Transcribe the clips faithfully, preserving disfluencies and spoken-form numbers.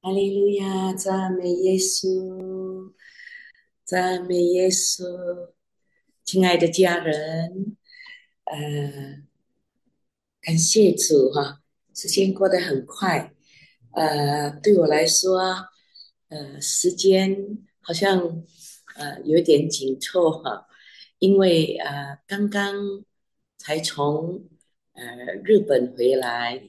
哈利路亚，赞美耶稣，赞美耶稣，亲爱的家人，呃，感谢主哈，时间过得很快，呃，对我来说，呃，时间好像呃有点紧凑哈，因为呃刚刚才从呃日本回来，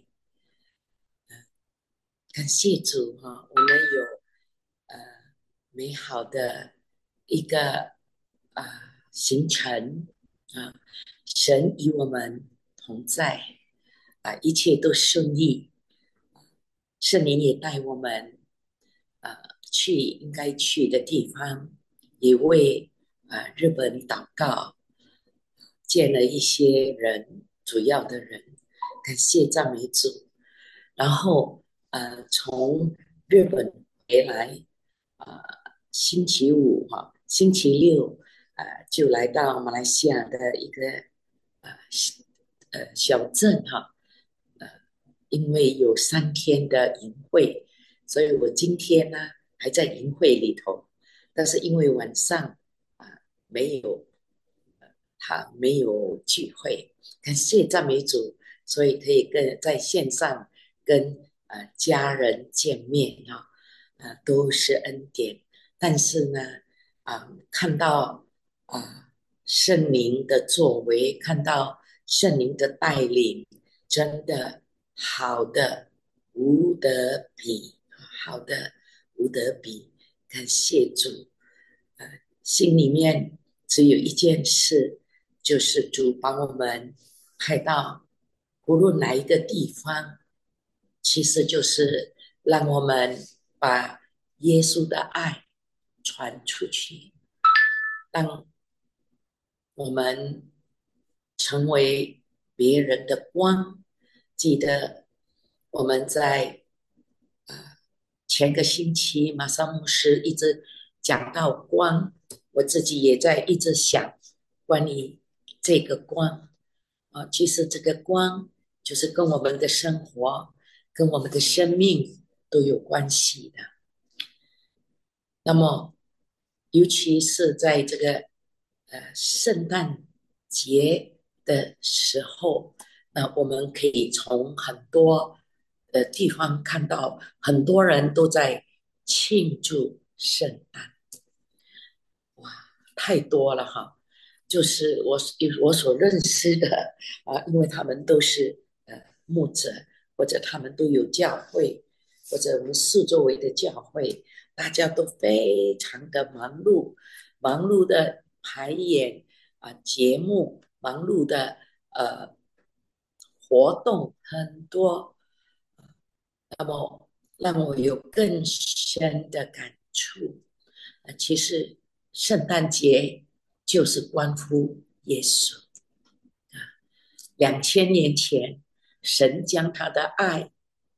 感谢主哈，我们有呃美好的一个啊、呃行程啊，神与我们同在啊、一切都顺利，圣灵也带我们啊、去应该去的地方，也为啊、日本祷告，见了一些人，主要的人，感谢赞美主。然后呃，从日本回来，呃，星期五哈、星期六呃，就来到马来西亚的一个呃呃小镇哈、呃，因为有三天的营会，所以我今天呢还在营会里头，但是因为晚上啊、呃没有他没有聚会，感谢赞美主，所以可以跟在线上跟呃家人见面哈、啊，呃都是恩典。但是呢，啊、看到啊、圣灵的作为，看到圣灵的带领，真的好的无得比，好的无得比，感谢主。呃，心里面只有一件事，就是主把我们派到无论哪一个地方，其实就是让我们把耶稣的爱传出去，让我们成为别人的光。记得我们在啊前个星期马上牧师一直讲到光，我自己也在一直想关于这个光啊，其实这个光就是跟我们的生活、跟我们的生命都有关系的。那么，尤其是在这个呃圣诞节的时候，那我们可以从很多的地方看到，很多人都在庆祝圣诞，哇，太多了哈！就是我我所认识的啊，因为他们都是呃牧者，或者他们都有教会，或者我们四周围的教会，大家都非常的忙碌，忙碌的排演啊节目，忙碌的呃活动很多，那么让我有更深的感触。呃，其实圣诞节就是关乎耶稣。两千年前，神将他的爱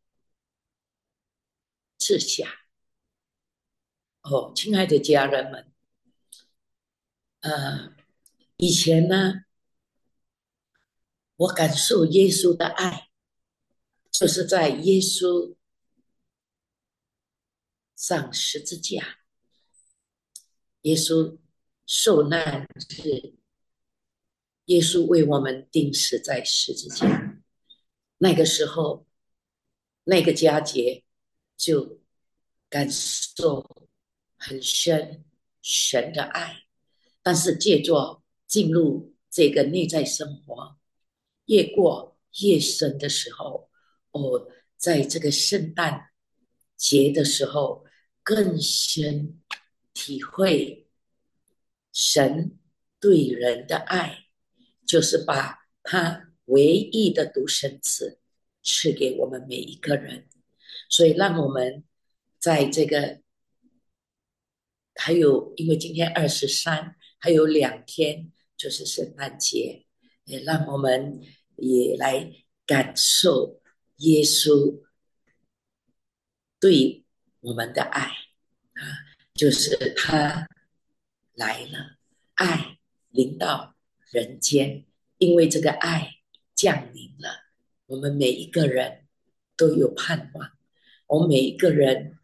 赐下。哦，亲爱的家人们，呃，以前呢，我感受耶稣的爱，就是在耶稣上十字架，耶稣受难日，耶稣为我们钉死在十字架。那个时候，那个佳节，就感受很深神的爱。但是借着进入这个内在生活，越过越深的时候，哦，在这个圣诞节的时候，更深体会神对人的爱，就是把他唯一的独生子赐给我们每一个人，所以让我们在这个还有，因为今天二十三，还有两天就是圣诞节，也让我们也来感受耶稣对我们的爱啊，就是他来了，爱临到人间，因为这个爱降临了，我们每一个人都有盼望，我们每一个人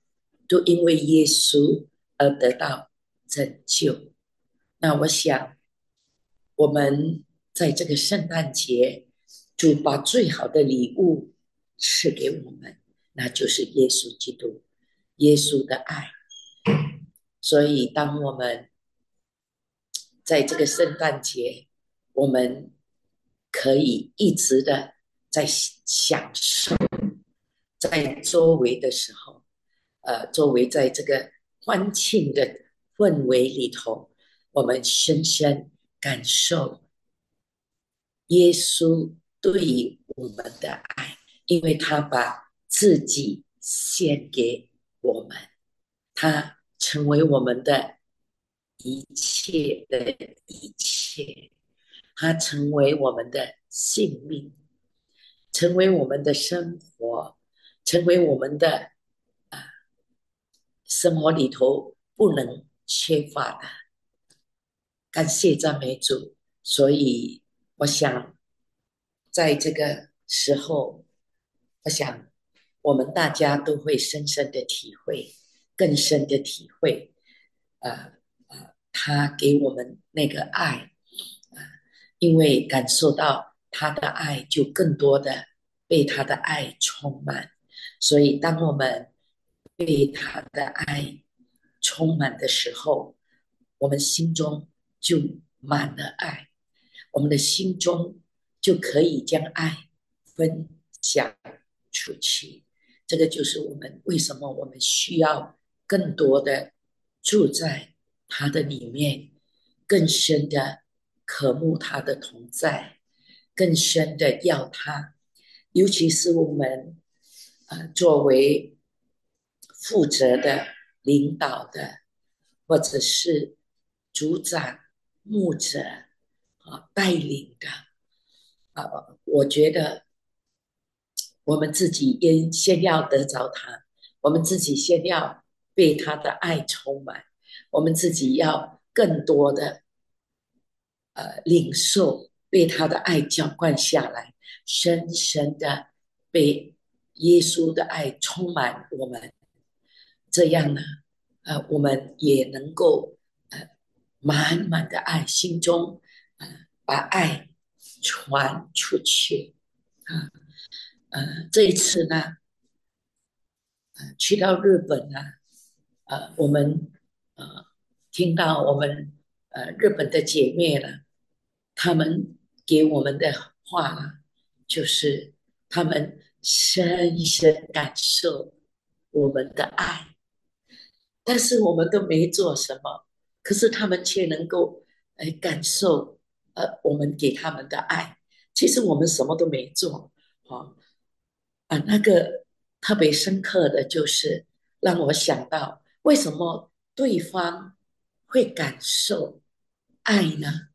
都因为耶稣而得到拯救。那我想，我们在这个圣诞节，主把最好的礼物赐给我们，那就是耶稣基督，耶稣的爱。所以，当我们在这个圣诞节，我们可以一直的在享受，在周围的时候，呃，周围在这个欢庆的氛围里头，我们深深感受耶稣对于我们的爱，因为他把自己献给我们，他成为我们的一切的一切，他成为我们的性命，成为我们的生活，成为我们的啊生活里头不能缺乏的。感谢赞美主，所以我想在这个时候，我想我们大家都会深深的体会，更深的体会，呃呃，他给我们那个爱，啊、呃，因为感受到他的爱，就更多的被他的爱充满。所以，当我们被他的爱充满的时候，我们心中就满了爱，我们的心中就可以将爱分享出去。这个就是我们为什么我们需要更多的住在他的里面，更深的渴慕他的同在，更深的要他。尤其是我们呃作为负责的、领导的，或者是组长、牧者啊带领的啊，我觉得我们自己先先要得着他，我们自己先要被他的爱充满，我们自己要更多的呃领受，被他的爱浇灌下来，深深的被耶稣的爱充满我们，这样呢，呃，我们也能够呃满满的爱，心中呃把爱传出去啊。呃，这一次呢，呃，去到日本呢，呃，我们呃听到我们呃日本的姐妹呢，她们给我们的话呢，就是她们深深感受我们的爱，但是我们都没做什么，可是他们却能够呃感受呃我们给他们的爱。其实我们什么都没做，哦啊，那个特别深刻的就是让我想到，为什么对方会感受爱呢？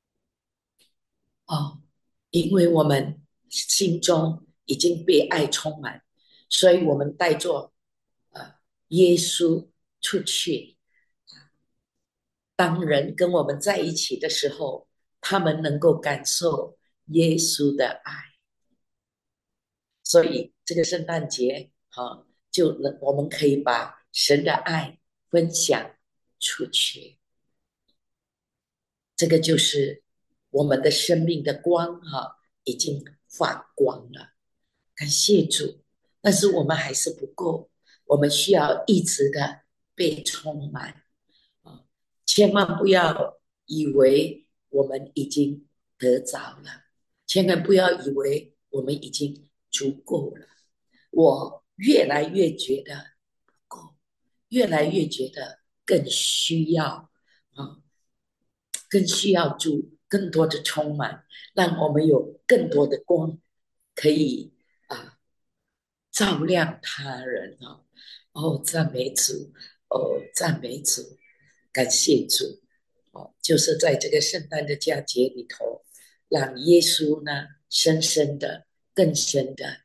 哦，因为我们心中已经被爱充满，所以我们带着呃耶稣出去。当人跟我们在一起的时候，他们能够感受耶稣的爱。所以这个圣诞节，哈、就能我们可以把神的爱分享出去。这个就是我们的生命的光，哈、已经发光了。感谢主，但是我们还是不够，我们需要一直的被充满啊！千万不要以为我们已经得着了，千万不要以为我们已经足够了。我越来越觉得不够，越来越觉得更需要啊，更需要主更多的充满，让我们有更多的光可以啊照亮他人啊！哦，赞美主，哦，赞美主，感谢主，哦，就是在这个圣诞的佳节里头，让耶稣呢，深深的、更深的，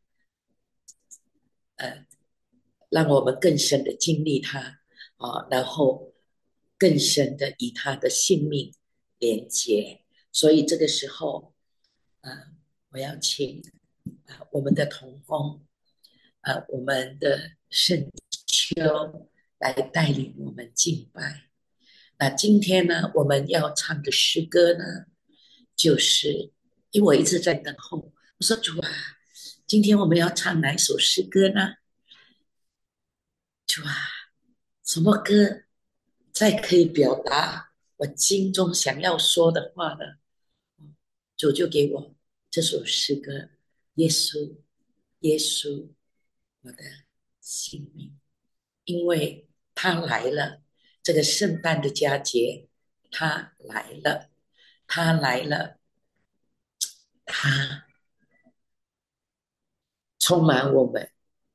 呃，让我们更深的经历他啊，然后更深的与他的性命连接。所以这个时候，啊，我要请啊我们的同工，啊，我们的圣秋来带领我们敬拜。那今天呢，我们要唱的诗歌呢，就是因为我一直在等候，我说主啊，今天我们要唱哪一首诗歌呢？主啊，什么歌再可以表达我心中想要说的话呢？主就给我这首诗歌：耶稣，耶稣，我的性命，因为他来了，这个圣诞的佳节，他来了，他来了，他充满我们，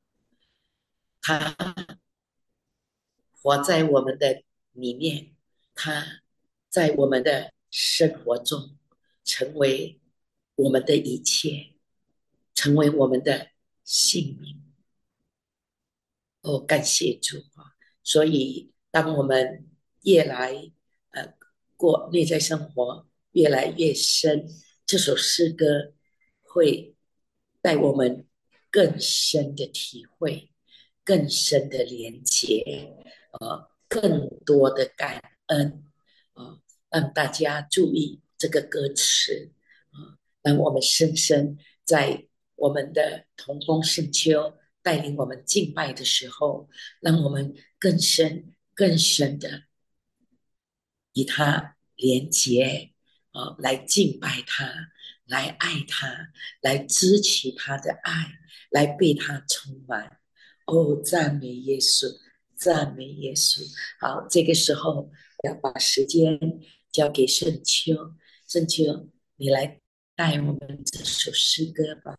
他活在我们的里面，他在我们的生活中成为我们的一切，成为我们的性命。哦，感谢主啊！所以，当我们越来呃过内在生活越来越深，这首诗歌会带我们更深的体会，更深的连接，呃，更多的感恩啊、呃！让大家注意这个歌词啊、呃，让我们深深在我们的同工圣秋带领我们敬拜的时候，让我们更深、更深的与他连结，啊，来敬拜他，来爱他，来支取他的爱，来被他充满。哦，赞美耶稣，赞美耶稣。好，这个时候要把时间交给圣秋，圣秋，你来带我们这首诗歌吧。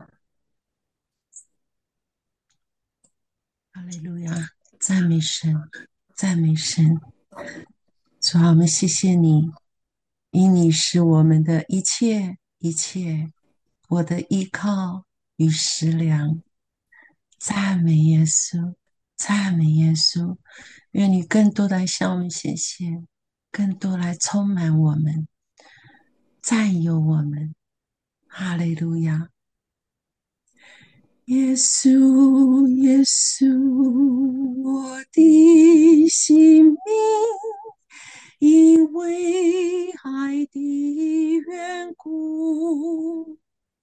哈利路亚，赞美神，赞美神。主啊，我们谢谢你，因你是我们的一切一切，我的依靠与食粮。赞美耶稣，赞美耶稣，愿你更多来向我们显现，更多来充满我们，占有我们。哈利路亚。耶稣，耶稣，我的性命，因为爱的缘故，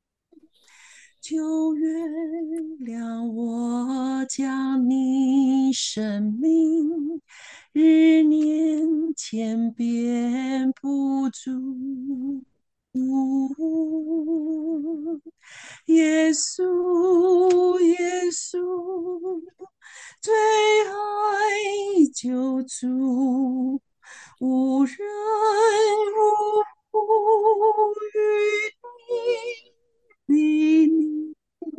就原谅我将你生命日年千遍不足。耶稣，耶稣，最爱救主，无人无不与你比拟。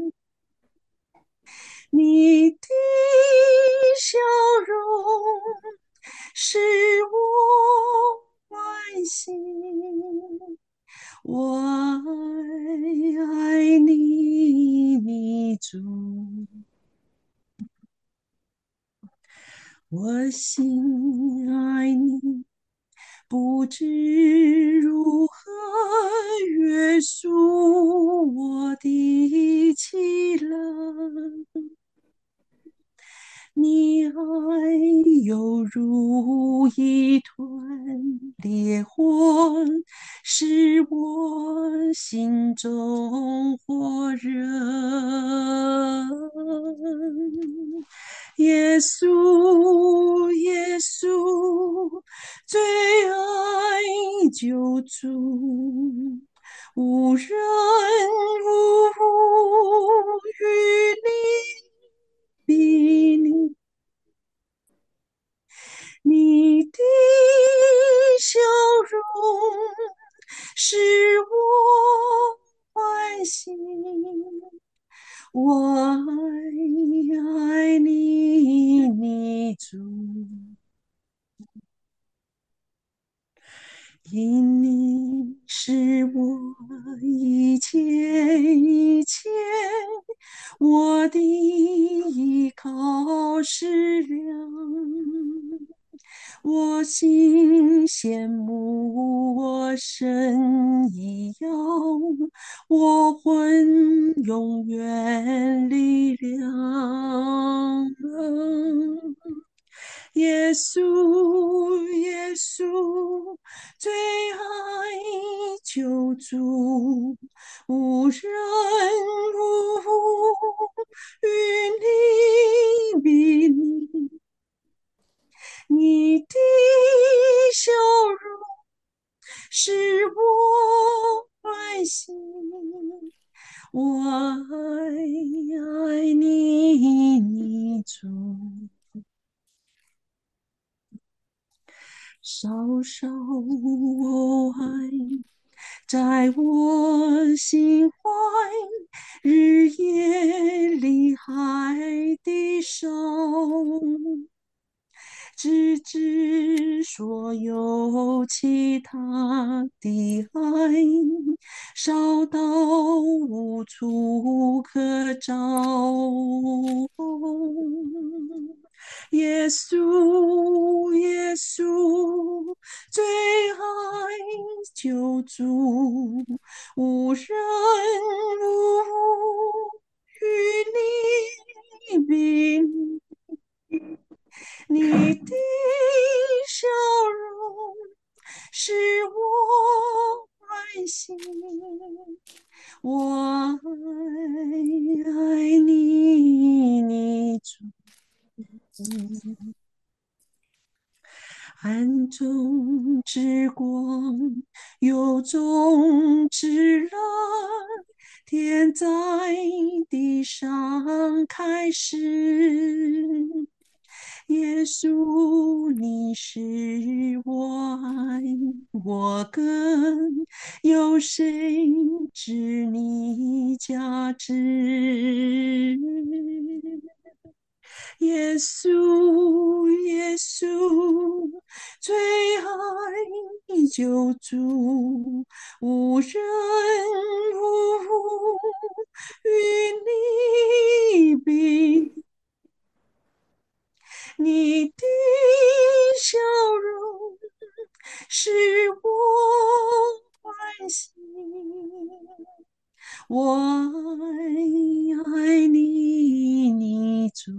你的笑容使我欢喜，我爱你，你主，我心爱你，不知如何约束我的凄冷。你爱犹如一团烈火，使我心中火热。耶稣，耶稣，最爱救主，无人无物与你比拟。你的笑容使我欢喜，我爱你，你主，因你是我一切一切，我的依靠是良。我心羡慕我神一样，我魂永远力量。 耶稣，耶稣，最爱救主，无人无与你比拟，你的笑容使我欢喜，我爱爱你，你主。稍稍我爱在我心怀，日夜里海的烧，直至所有其他的爱烧到无处可找。耶稣，耶稣，最爱救主，无人无与你比拟，你的笑容使我欢喜，我爱爱你，你主。暗中之光，有中之蓝，天在地上开始。耶稣，你是我爱，我更有谁知你价值？耶稣，耶稣，最爱救主，无人无与你比，你的笑容使我欢喜，我爱爱你，你主。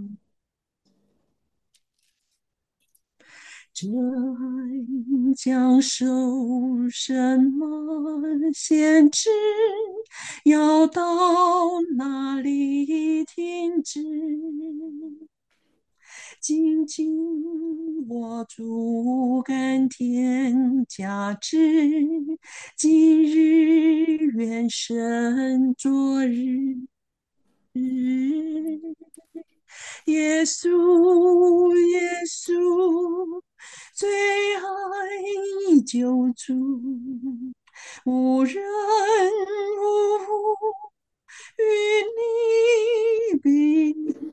这爱将受什么限制？要到哪里停止？紧紧握住甘甜价值，今日远胜昨日。耶稣，耶稣，最爱救主，无人无与你比，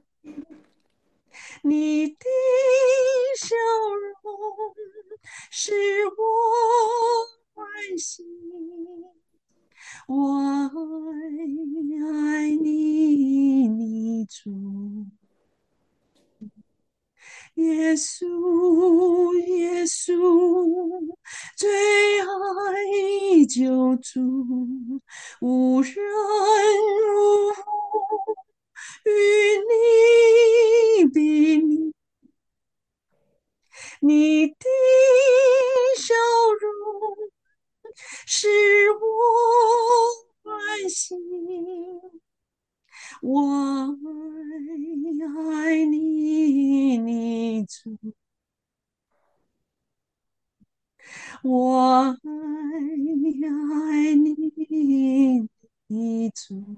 你的笑容使我欢喜，我爱爱你，你主。耶稣，耶稣，最爱救主，无人无与你比拟，你的笑容使我欢喜，我爱爱你，你主。我爱爱你，你主。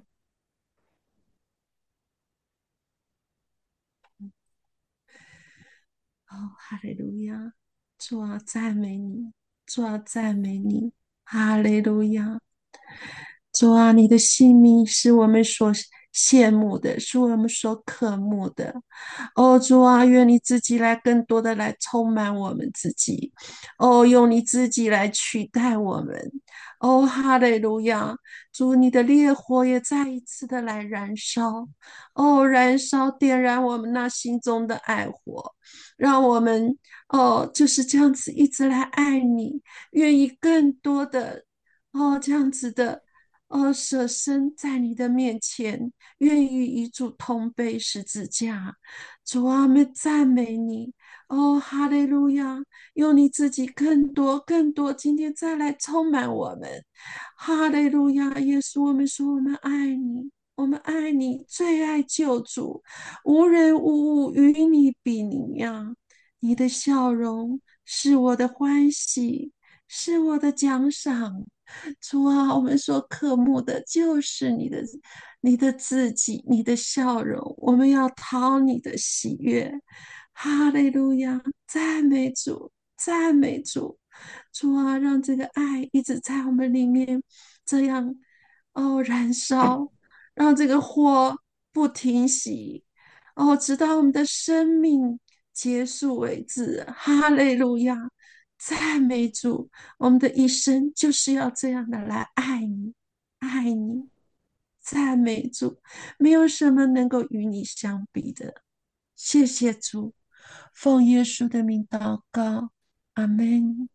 哦，哈利路亚！主啊，赞美你！主啊，赞美你！哈利路亚！主啊，你的性命是我们所羡慕的，是我们所渴慕的。哦，主啊，愿你自己来更多的来充满我们自己。哦，用你自己来取代我们。哦，哈利路亚！主，你的烈火也再一次的来燃烧。哦，燃烧点燃我们那心中的爱火，让我们哦就是这样子一直来爱你，愿意更多的哦这样子的。 哦，舍身在你的面前，愿意与主同背十字架。主啊，我们赞美你。哦，哈利路亚！用你自己更多、更多，今天再来充满我们。哈利路亚！耶稣，我们说我们爱你，我们爱你，最爱救主，无人无物与你比拟呀。你的笑容是我的欢喜，是我的奖赏。主啊，我们所渴慕的就是你的、你的自己、你的笑容。我们要讨你的喜悦。哈利路亚，赞美主，赞美主。主啊，让这个爱一直在我们里面这样哦燃烧，让这个火不停息哦，直到我们的生命结束为止。哈利路亚，赞美主。我们的一生就是要这样的来爱你，爱你，赞美主，没有什么能够与你相比的。谢谢主，奉耶稣的名祷告，阿门。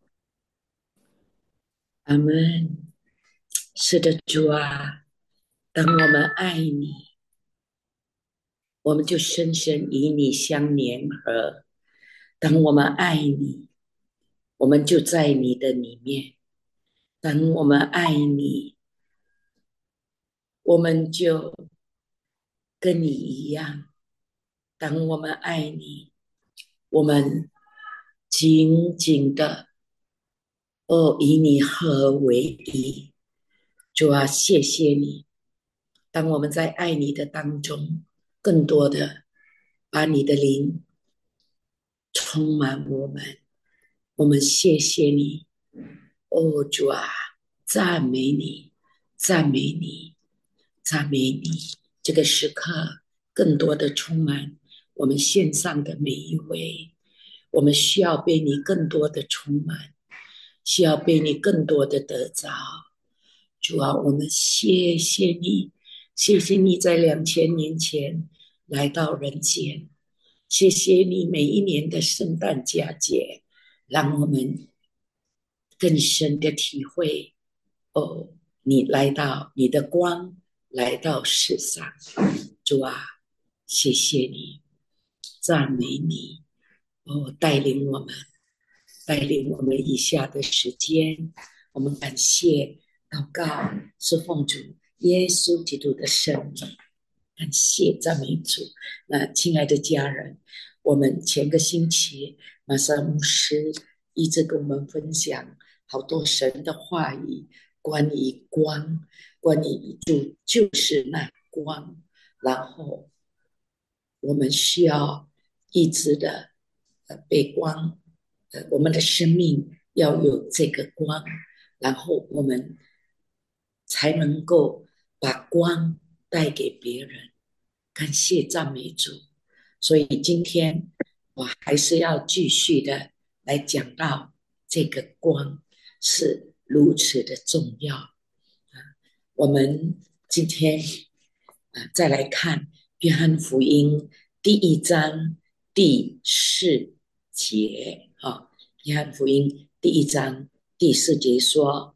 阿门。是的，主啊，当我们爱你，我们就深深与你相连合；当我们爱你，我们就在你的里面；当我们爱你，我们就跟你一样；当我们爱你，我们紧紧的哦，以你合为一。主啊，谢谢你。当我们在爱你的当中，更多的把你的灵充满我们，我们谢谢你。哦，主啊，赞美你，赞美你，赞美你。这个时刻，更多的充满我们线上的每一位，我们需要被你更多的充满，需要被你更多的得着。主啊，我们谢谢你，谢谢你在两千年前来到人间，谢谢你每一年的圣诞佳节，让我们更深的体会哦，你来到你的光来到世上，主啊，谢谢你，赞美你哦，带领我们，带领我们以下的时间，我们感谢祷告是奉主耶稣基督的圣名，感谢赞美主。那亲爱的家人，我们前个星期马上牧师一直跟我们分享好多神的话语，关于光，关于主就是那光，然后我们需要一直的呃被光，呃我们的生命要有这个光，然后我们才能够把光带给别人。感谢赞美主。所以今天我还是要继续的来讲到这个光是如此的重要啊。我们今天啊再来看约翰福音第一章第四节啊，约翰福音第一章第四节说，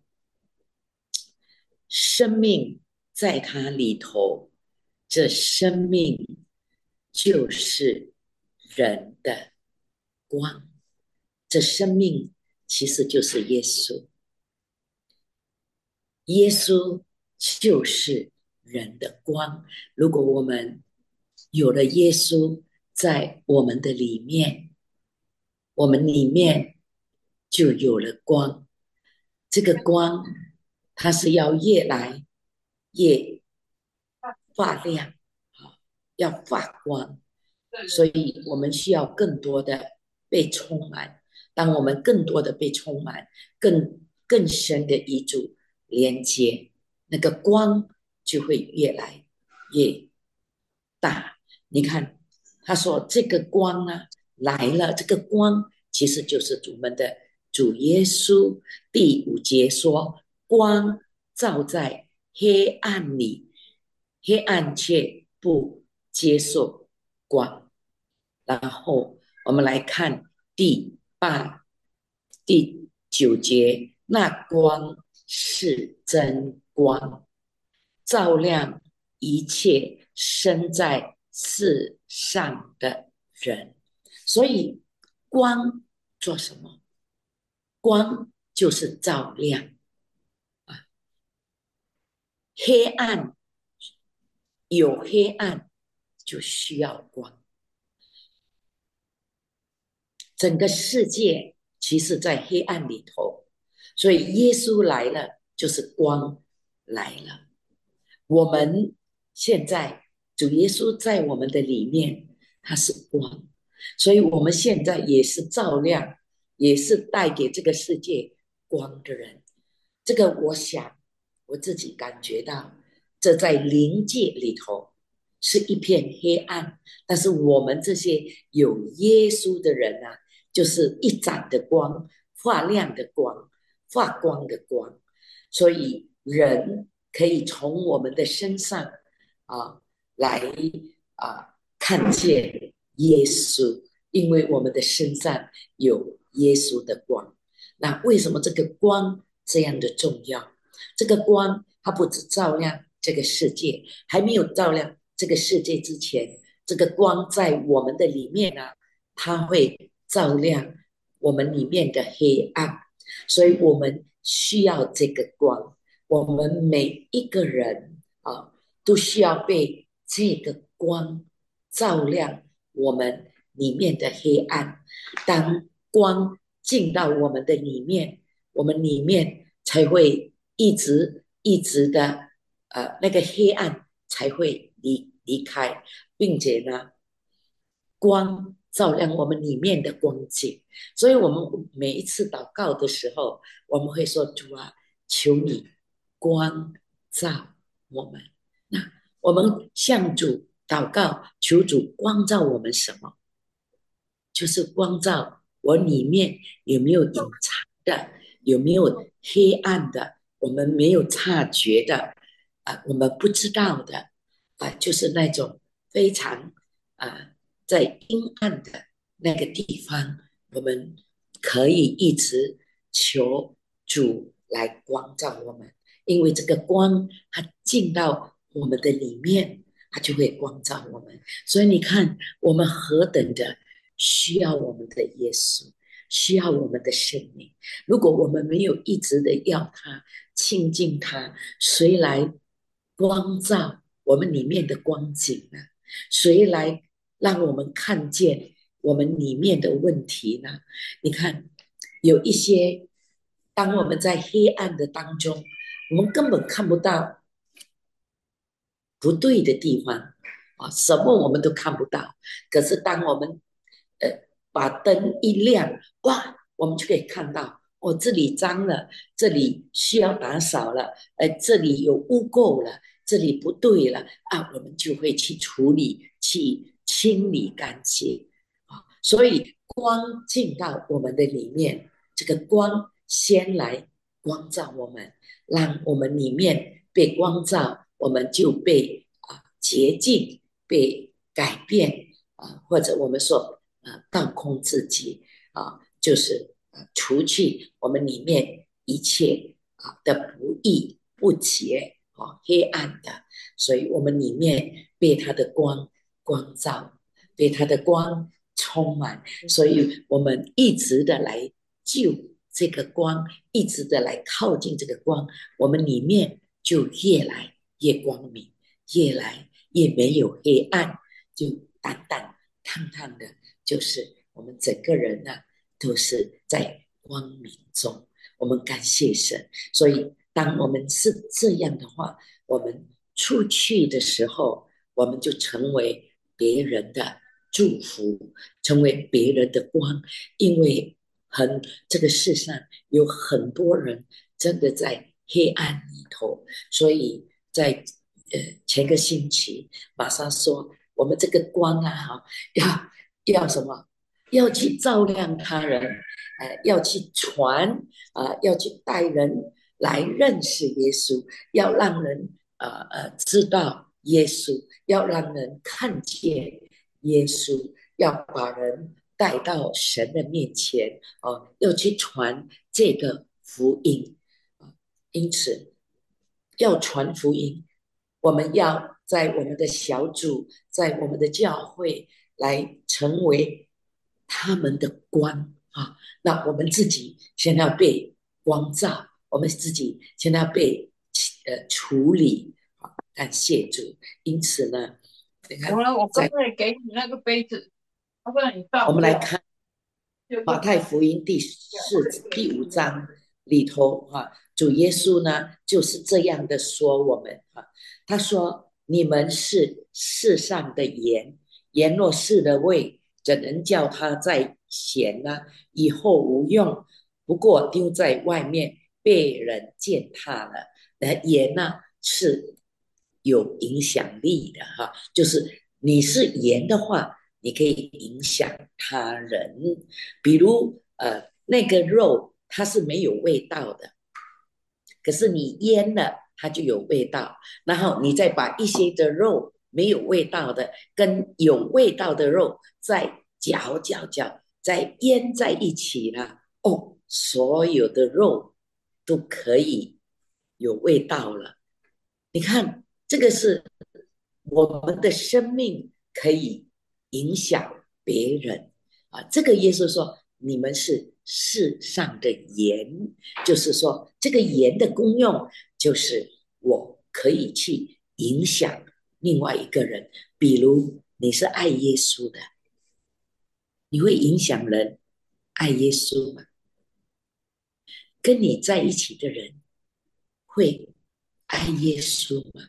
生命在它里头，这生命就是人的光，这生命其实就是耶稣，耶稣就是人的光。如果我们有了耶稣在我们的里面，我们里面就有了光。这个光，它是要越来越发亮，要发光，所以我们需要更多的被充满。当我们更多的被充满，更更深的与主连接，那个光就会越来越大。你看，他说这个光呢来了，这个光其实就是主们的主耶稣。第五节说，光照在黑暗里，黑暗却不接受光。然后我们来看第八、第九节，那光是真光。 照亮一切生在世上的人。所以光做什么？光就是照亮啊，黑暗有黑暗就需要光。整个世界其实在黑暗里头，所以耶稣来了，就是光来了。我们现在主耶稣在我们的里面，他是光，所以我们现在也是照亮，也是带给这个世界光的人。这个我想我自己感觉到，这在灵界里头是一片黑暗，但是我们这些有耶稣的人啊，就是一盏的光，发亮的光，发光的光。所以人可以从我们的身上啊来啊看见耶稣，因为我们的身上有耶稣的光。那为什么这个光这样的重要？这个光它不只照亮这个世界，还没有照亮这个世界之前，这个光在我们的里面啊，它会照亮我们里面的黑暗，所以我们需要这个光。我们每一个人啊，都需要被这个光照亮我们里面的黑暗。当光进到我们的里面，我们里面才会一直一直的，呃，那个黑暗才会离离开，并且呢，光照亮我们里面的光景。所以我们每一次祷告的时候，我们会说：主啊，求你光照我们。那我们向主祷告，求主光照我们什么？就是光照我里面有没有隐藏的，有没有黑暗的，我们没有察觉的，啊，我们不知道的，啊，就是那种非常啊，在阴暗的那个地方，我们可以一直求主来光照我们，因为这个光它进到我们的里面，它就会光照我们。所以你看，我们何等的需要我们的耶稣，需要我们的生命。如果我们没有一直的要他亲近他，谁来光照我们里面的光景呢？谁来让我们看见我们里面的问题呢？你看，有一些当我们在黑暗的当中，我们根本看不到不对的地方啊，什么我们都看不到。可是当我们呃把灯一亮，哇，我们就可以看到，哦，这里脏了，这里需要打扫了，呃，这里有污垢了，这里不对了啊，我们就会去处理，去清理干净啊。所以光进到我们的里面，这个光先来光照我们，让我们里面被光照，我们就被啊洁净，被改变啊，或者我们说啊倒空自己啊，就是啊除去我们里面一切啊的不义、不洁啊、黑暗的，所以我们里面被他的光光照，被他的光充满，所以我们一直的来救这个光，一直的来靠近这个光，我们里面就越来越光明，越来越没有黑暗，就淡淡烫烫的，就是我们整个人呢、啊、都是在光明中。我们感谢神，所以当我们是这样的话，我们出去的时候，我们就成为别人的祝福，成为别人的光，因为很这个世上有很多人真的在黑暗里头，所以在呃前个星期马上说我们这个光啊，哈，要要什么？要去照亮他人，呃，要去传啊、呃，要去带人来认识耶稣，要让人呃呃知道耶稣，要让人看见耶稣，要把人带到神的面前啊、呃，要去传这个福音啊、呃因此要传福音， 我们要在我们的小组，在我们的教会来成为他们的光啊。那我们自己先要被光照，我们自己先要被呃处理啊。感谢主。因此呢，你看， 我呢，我刚在才给你那个杯子，要不然你倒掉， 我们来看马就是太福音第四第五章里头啊，主耶稣呢就是这样的说我们啊，他说：你们是世上的盐，盐若失了味，怎能叫它再咸呢？以后无用，不过丢在外面，被人践踏了。那盐呢是有影响力的哈，就是你是盐的话，你可以影响他人。比如呃，那个肉它是没有味道的，可是你腌了，它就有味道。然后你再把一些的肉没有味道的跟有味道的肉再搅搅搅，再腌在一起了，哦，所有的肉都可以有味道了。你看，这个是我们的生命可以影响别人啊。这个耶稣说：你们是世上的盐，就是说，这个盐的功用就是我可以去影响另外一个人。比如你是爱耶稣的，你会影响人爱耶稣吗？跟你在一起的人会爱耶稣吗？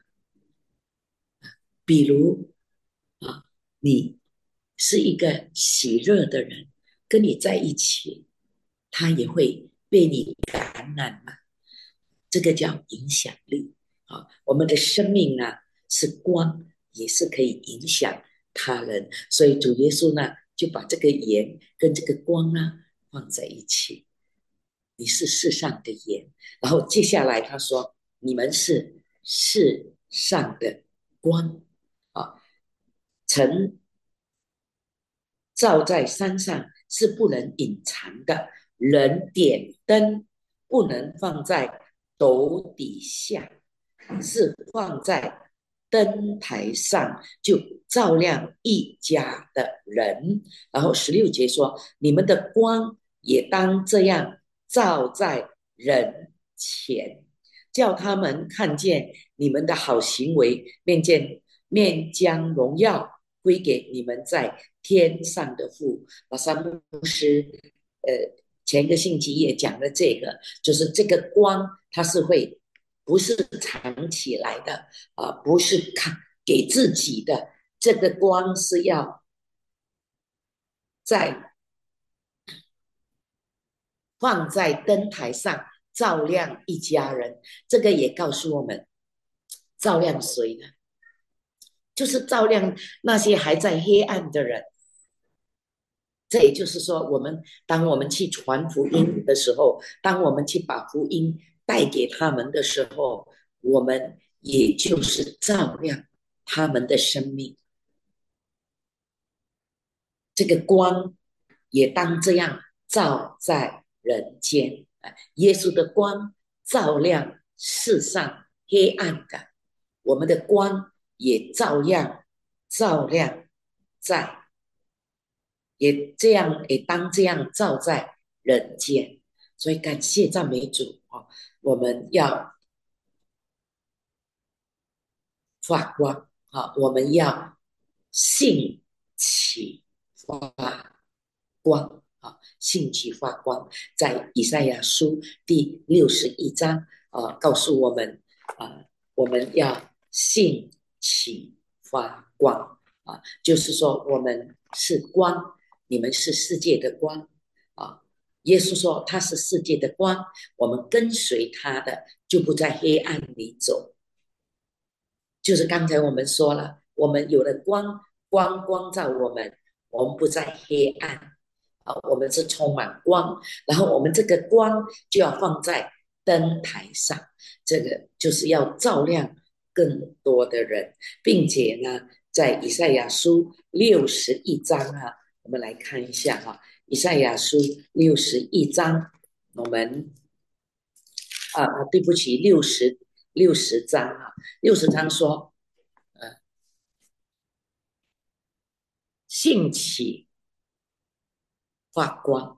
比如啊，你是一个喜乐的人，跟你在一起，他也会被你感染嘛。这个叫影响力啊。我们的生命呢是光，也是可以影响他人。所以主耶稣呢就把这个盐跟这个光呢放在一起。你是世上的盐，然后接下来他说：你们是世上的光啊。曾照在山上是不能隐藏的，人点灯不能放在斗底下，是放在灯台上，就照亮一家的人。然后十六节说：你们的光也当这样照在人前，叫他们看见你们的好行为，面见面将荣耀归给你们在天上的父。马萨牧师，呃，前个星期也讲了这个，就是这个光它是会不是藏起来的啊、呃，不是看给自己的，这个光是要在放在灯台上照亮一家人。这个也告诉我们，照亮谁呢？就是照亮那些还在黑暗的人。这也就是说，我们当我们去传福音的时候，当我们去把福音带给他们的时候，我们也就是照亮他们的生命。这个光也当这样照在人间。耶稣的光照亮世上黑暗的，我们的光也照样照亮在，也这样也当这样照在人间。所以感谢赞美主啊！我们要发光啊！我们要兴起发光啊！兴起发光，在以赛亚书第六十一章啊，告诉我们啊，我们要兴起发光啊，就是说我们是光，你们是世界的光啊。耶稣说他是世界的光，我们跟随他的，就不在黑暗里走。就是刚才我们说了，我们有了光，光光照我们，我们不在黑暗啊，我们是充满光。然后我们这个光就要放在灯台上，这个就是要照亮更多的人，并且呢，在以赛亚书六十一章啊，我们来看一下哈、啊，以赛亚书六十一章，我们啊啊，对不起，六十六十章啊，六十章说，呃，兴起发光，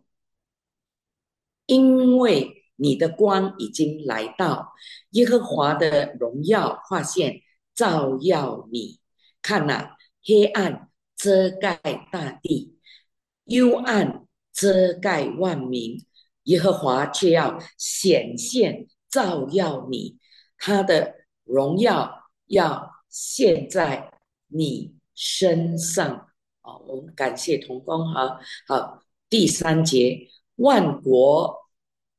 因为你的光已经来到，耶和华的荣耀发现照耀你。看哪，黑暗遮盖大地，幽暗遮盖万民，耶和华却要显现照耀你，他的荣耀要现在你身上。哦，我们感谢同工哈。好，第三节，万国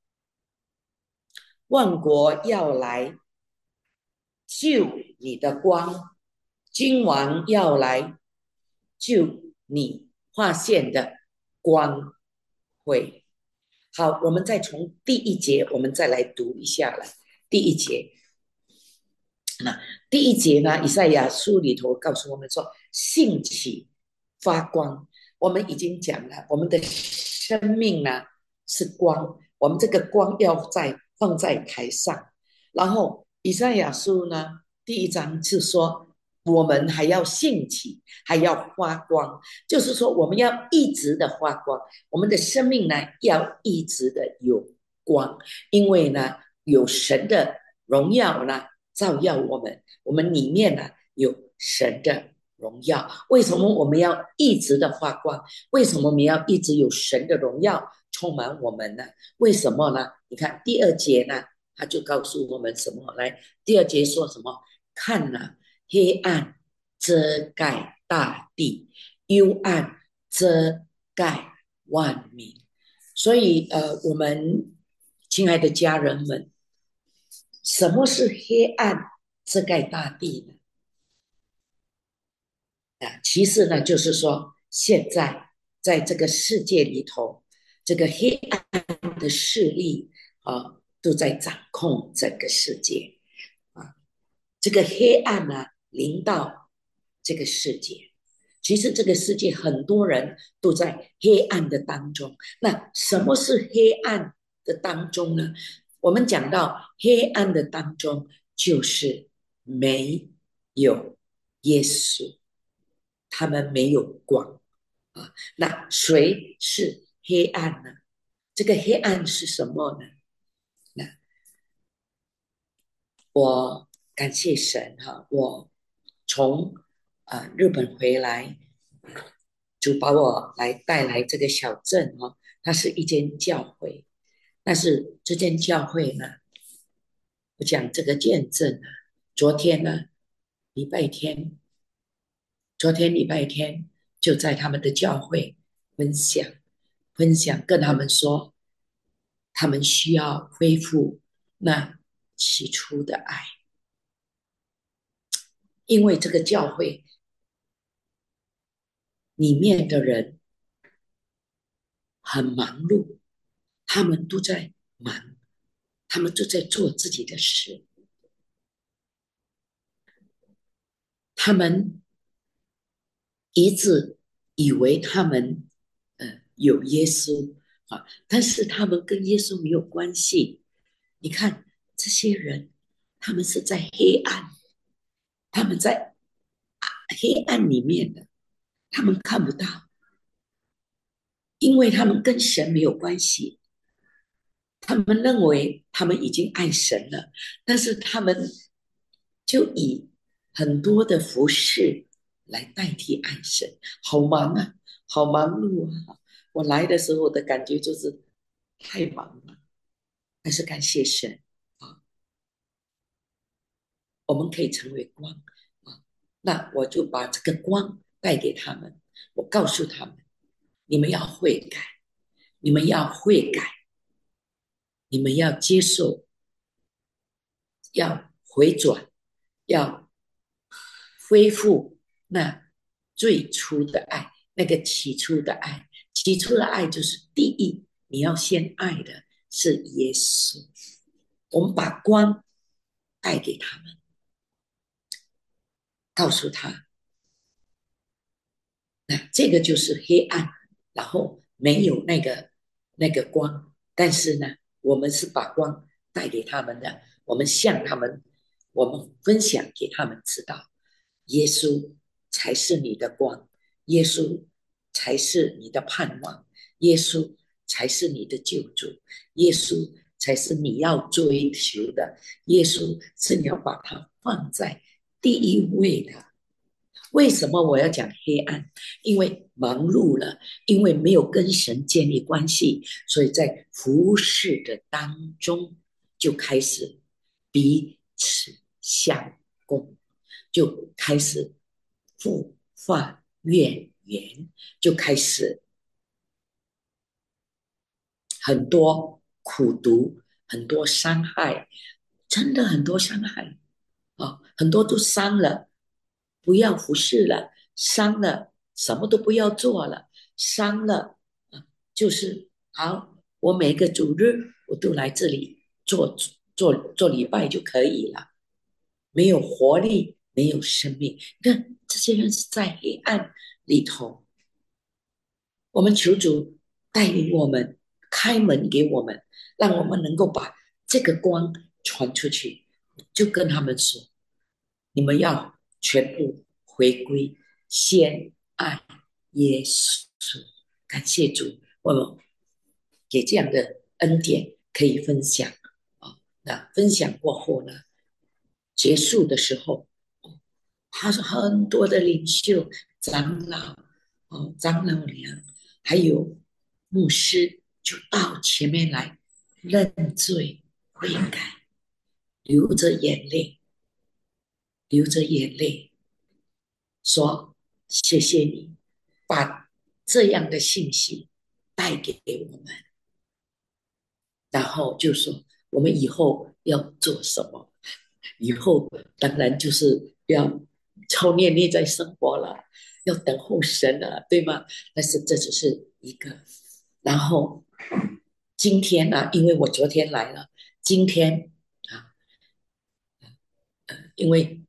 万国要来救你的光，君王要来救你发现的光辉。好，我们再从第一节，我们再来读一下了。第一节，那第一节呢，以赛亚书里头告诉我们说，兴起发光。我们已经讲了，我们的生命呢是光，我们这个光要在放在台上。然后以赛亚书呢，第一章是说，我们还要兴起，还要发光，就是说我们要一直的发光，我们的生命呢要一直的有光，因为呢有神的荣耀呢照耀我们，我们里面呢有神的荣耀。为什么我们要一直的发光？为什么我们要一直有神的荣耀充满我们呢？为什么呢？你看第二节呢，他就告诉我们什么？来，第二节说什么？看哪，黑暗遮盖大地，幽暗遮盖万民。所以，呃，我们亲爱的家人们，什么是黑暗遮盖大地呢？啊，其实呢，就是说，现在在这个世界里头，这个黑暗的势力啊，都在掌控整个世界啊。这个黑暗呢，临到这个世界，其实这个世界很多人都在黑暗的当中。那什么是黑暗的当中呢？我们讲到黑暗的当中，就是没有耶稣。他们没有光啊。那谁是黑暗呢？这个黑暗是什么呢？那我感谢神哈，我从啊、呃、日本回来，主把我来带来这个小镇哈，它是一间教会，但是这间教会呢，我讲这个见证啊，昨天呢，礼拜天。昨天礼拜天就在他们的教会分享，分享跟他们说，他们需要恢复那起初的爱，因为这个教会里面的人很忙碌，他们都在忙，他们都在做自己的事，他们一直以为他们呃有耶稣啊，但是他们跟耶稣没有关系。你看这些人，他们是在黑暗，他们在黑暗里面的，他们看不到，因为他们跟神没有关系。他们认为他们已经爱神了，但是他们就以很多的服饰来代替爱神，好忙啊，好忙碌啊！我来的时候的感觉就是太忙了，但是感谢神啊，我们可以成为光啊。那我就把这个光带给他们，我告诉他们：你们要悔改，你们要悔改，你们要接受，要回转，要恢复那最初的爱，那个起初的爱。起初的爱就是第一，你要先爱的是耶稣。我们把光带给他们，告诉他，那这个就是黑暗，然后没有那个那个光，但是呢，我们是把光带给他们的，我们向他们我们分享给他们知道，耶稣才是你的光，耶稣才是你的盼望，耶稣才是你的救主，耶稣才是你要追求的，耶稣是你要把它放在第一位的。为什么我要讲黑暗？因为忙碌了，因为没有跟神建立关系，所以在服侍的当中就开始彼此相攻，就开始复发怨言，就开始很多苦毒，很多伤害，真的很多伤害啊，很多都伤了，不要服侍了，伤了什么都不要做了，伤了啊，就是好，我每个主日我都来这里做做做礼拜就可以了，没有活力，没有生命。你看这些人是在黑暗里头，我们求主带领我们，开门给我们，让我们能够把这个光传出去。就跟他们说，你们要全部回归，先爱耶稣。感谢主，我们给这样的恩典可以分享啊。那分享过后呢，结束的时候，他说很多的领袖、长老、哦长老娘，还有牧师，就到前面来认罪悔改，流着眼泪，流着眼泪，说谢谢你把这样的信息带给我们，然后就说我们以后要做什么，以后当然就是要操练内在生活了，要等候神了，对吗？但是这只是一个。然后今天呢、啊，因为我昨天来了，今天啊，呃，因为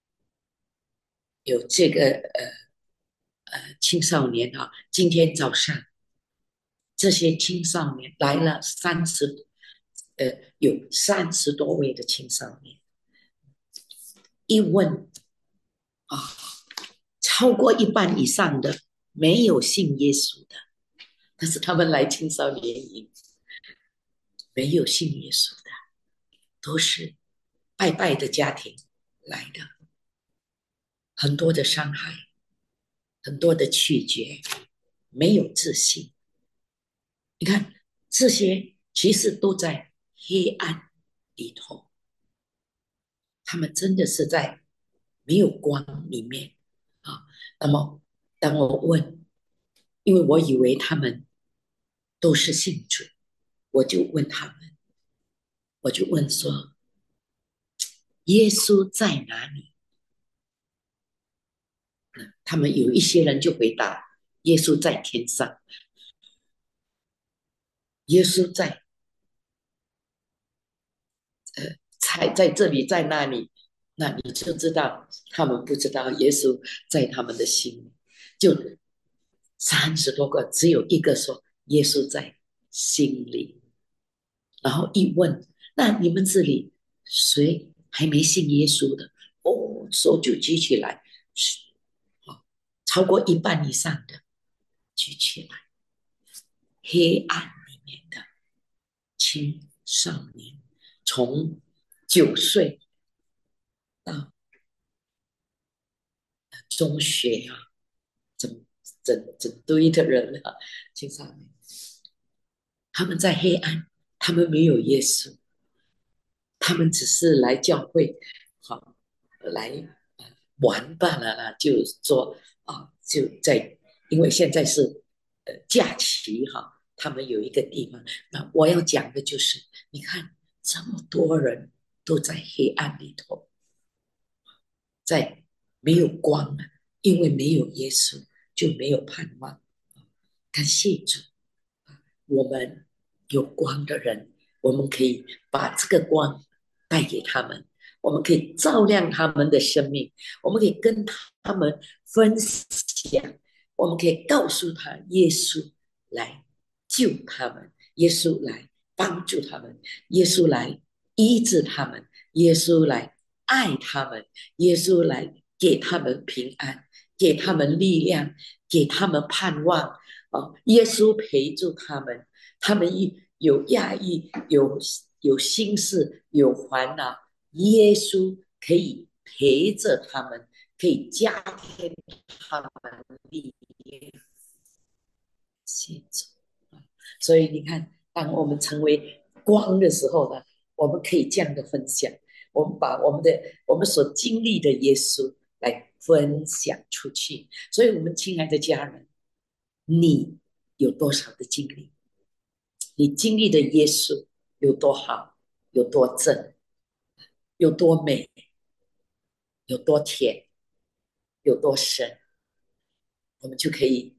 有这个呃呃青少年啊，今天早上这些青少年来了三十，呃，有三十多位的青少年，一问啊，超过一半以上的没有信耶稣的，但是他们来青少年营没有信耶稣的，都是拜拜的家庭来的，很多的伤害，很多的拒绝，没有自信。你看这些其实都在黑暗里头，他们真的是在没有光里面啊。那么当我问，因为我以为他们都是信主，我就问他们，我就问说，耶稣在哪里？他们有一些人就回答，耶稣在天上，耶稣在呃，在在这里，在那里，那你就知道他们不知道耶稣在他们的心里。就三十多个，只有一个说耶稣在心里。然后一问，那你们这里谁还没信耶稣的？哦，手就举起来，哦，超过一半以上的举起来。黑暗里面的青少年，从九岁到中学啊，整整整堆的人啊，青少年，他们在黑暗，他们没有耶稣，他们只是来教会，好来呃玩罢了啦，就说啊，就在，因为现在是呃假期哈，他们有一个地方。那我要讲的就是，你看这么多人都在黑暗里头，在没有光了，因为没有耶稣就没有盼望。感谢主，我们有光的人，我们可以把这个光带给他们，我们可以照亮他们的生命，我们可以跟他们分享，我们可以告诉他耶稣来救他们，耶稣来帮助他们，耶稣来医治他们，耶稣来爱他们，耶稣来给他们平安，给他们力量，给他们盼望。哦，耶稣陪住他们，他们有压抑，有有心事，有烦恼，耶稣可以陪着他们，可以加添他们力量。谢主啊！所以你看，当我们成为光的时候呢，我们可以这样的分享，我们把我们的我们所经历的耶稣来分享出去。所以，我们亲爱的家人，你有多少的经历？你经历的耶稣有多好，有多正，有多美，有多甜，有多深，我们就可以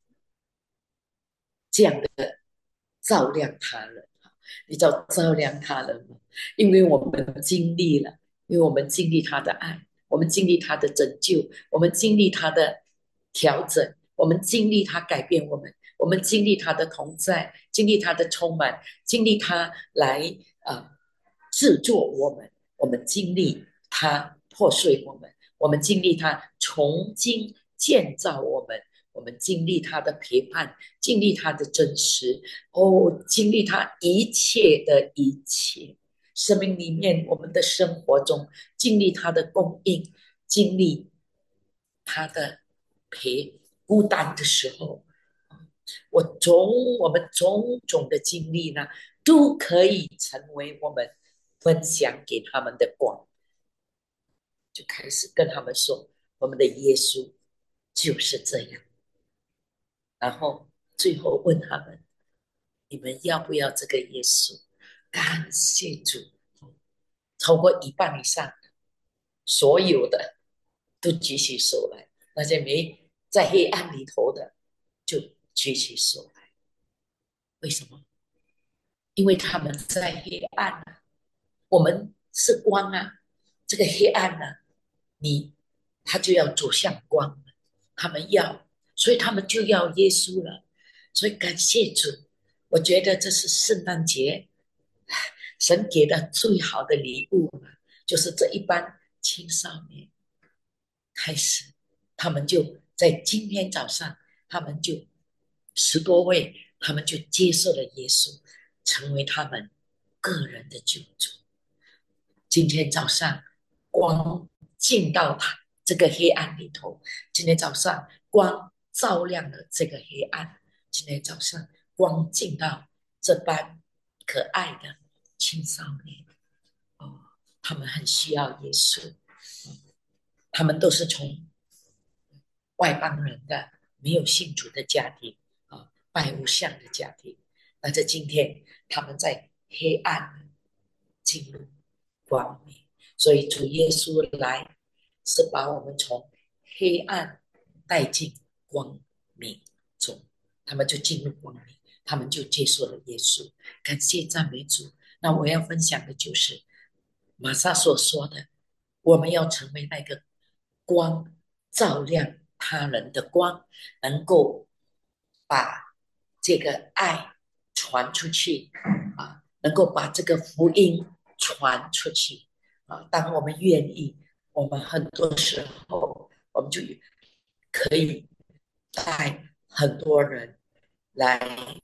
这样的照亮他人。你知道照亮他人吗？因为我们经历了，因为我们经历他的爱，我们经历他的拯救，我们经历他的调整，我们经历他改变我们，我们经历他的同在，经历他的充满，经历他来呃制作我们，我们经历他破碎我们，我们经历他重新建造我们，我们经历他的陪伴，经历他的真实，哦，经历他一切的一切。生命里面，我们的生活中经历他的供应，经历他的陪孤单的时候，我种我们种种的经历呢，都可以成为我们分享给他们的光。就开始跟他们说，我们的耶稣就是这样。然后最后问他们，你们要不要这个耶稣？感谢主，超过一半以上，所有的都举起手来，那些没在黑暗里头的就举起手来。为什么？因为他们在黑暗啊，我们是光啊，这个黑暗呢、啊，你他就要走向光，他们要，所以他们就要耶稣了。所以感谢主，我觉得这是圣诞节神给的最好的礼物，就是这一班青少年开始，他们就在今天早上，他们就十多位，他们就接受了耶稣，成为他们个人的救主。今天早上光进到他这个黑暗里头，今天早上光照亮了这个黑暗，今天早上光进到这班可爱的青少年。哦，他们很需要耶稣，他们都是从外邦人的没有信主的家庭啊，拜偶像的家庭，那在今天他们在黑暗进入光明，所以主耶稣来是把我们从黑暗带进光明中，他们就进入光明，他们就接受了耶稣。感谢赞美主。那我要分享的就是玛莎所说的，我们要成为那个光，照亮他人的光，能够把这个爱传出去啊，能够把这个福音传出去啊。当我们愿意，我们很多时候我们就可以带很多人来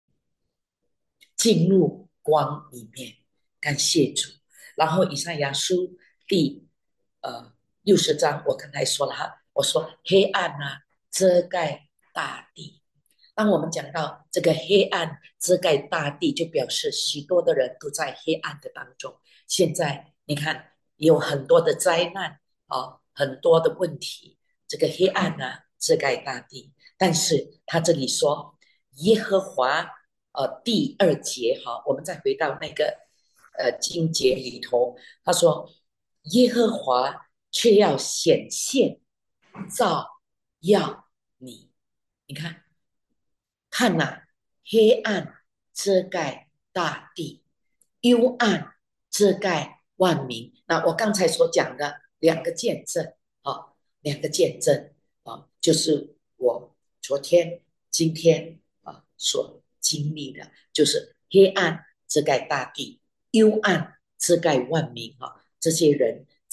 进入光里面。感谢主。然后以赛亚书第呃六十章，我刚才说了哈，我说黑暗啊遮盖大地。当我们讲到这个黑暗遮盖大地，就表示许多的人都在黑暗的当中。现在你看有很多的灾难啊，很多的问题，这个黑暗呢遮盖大地。但是他这里说耶和华呃第二节哈，我们再回到那个呃经节里头，他说耶和华却要显现照耀你。你看看呐、啊，黑暗遮盖大地，幽暗遮盖万民。那我刚才所讲的两个见证啊，两个见证啊，就是我昨天、今天啊所经历的，就是黑暗遮盖大地，幽暗遮盖万民啊。这些人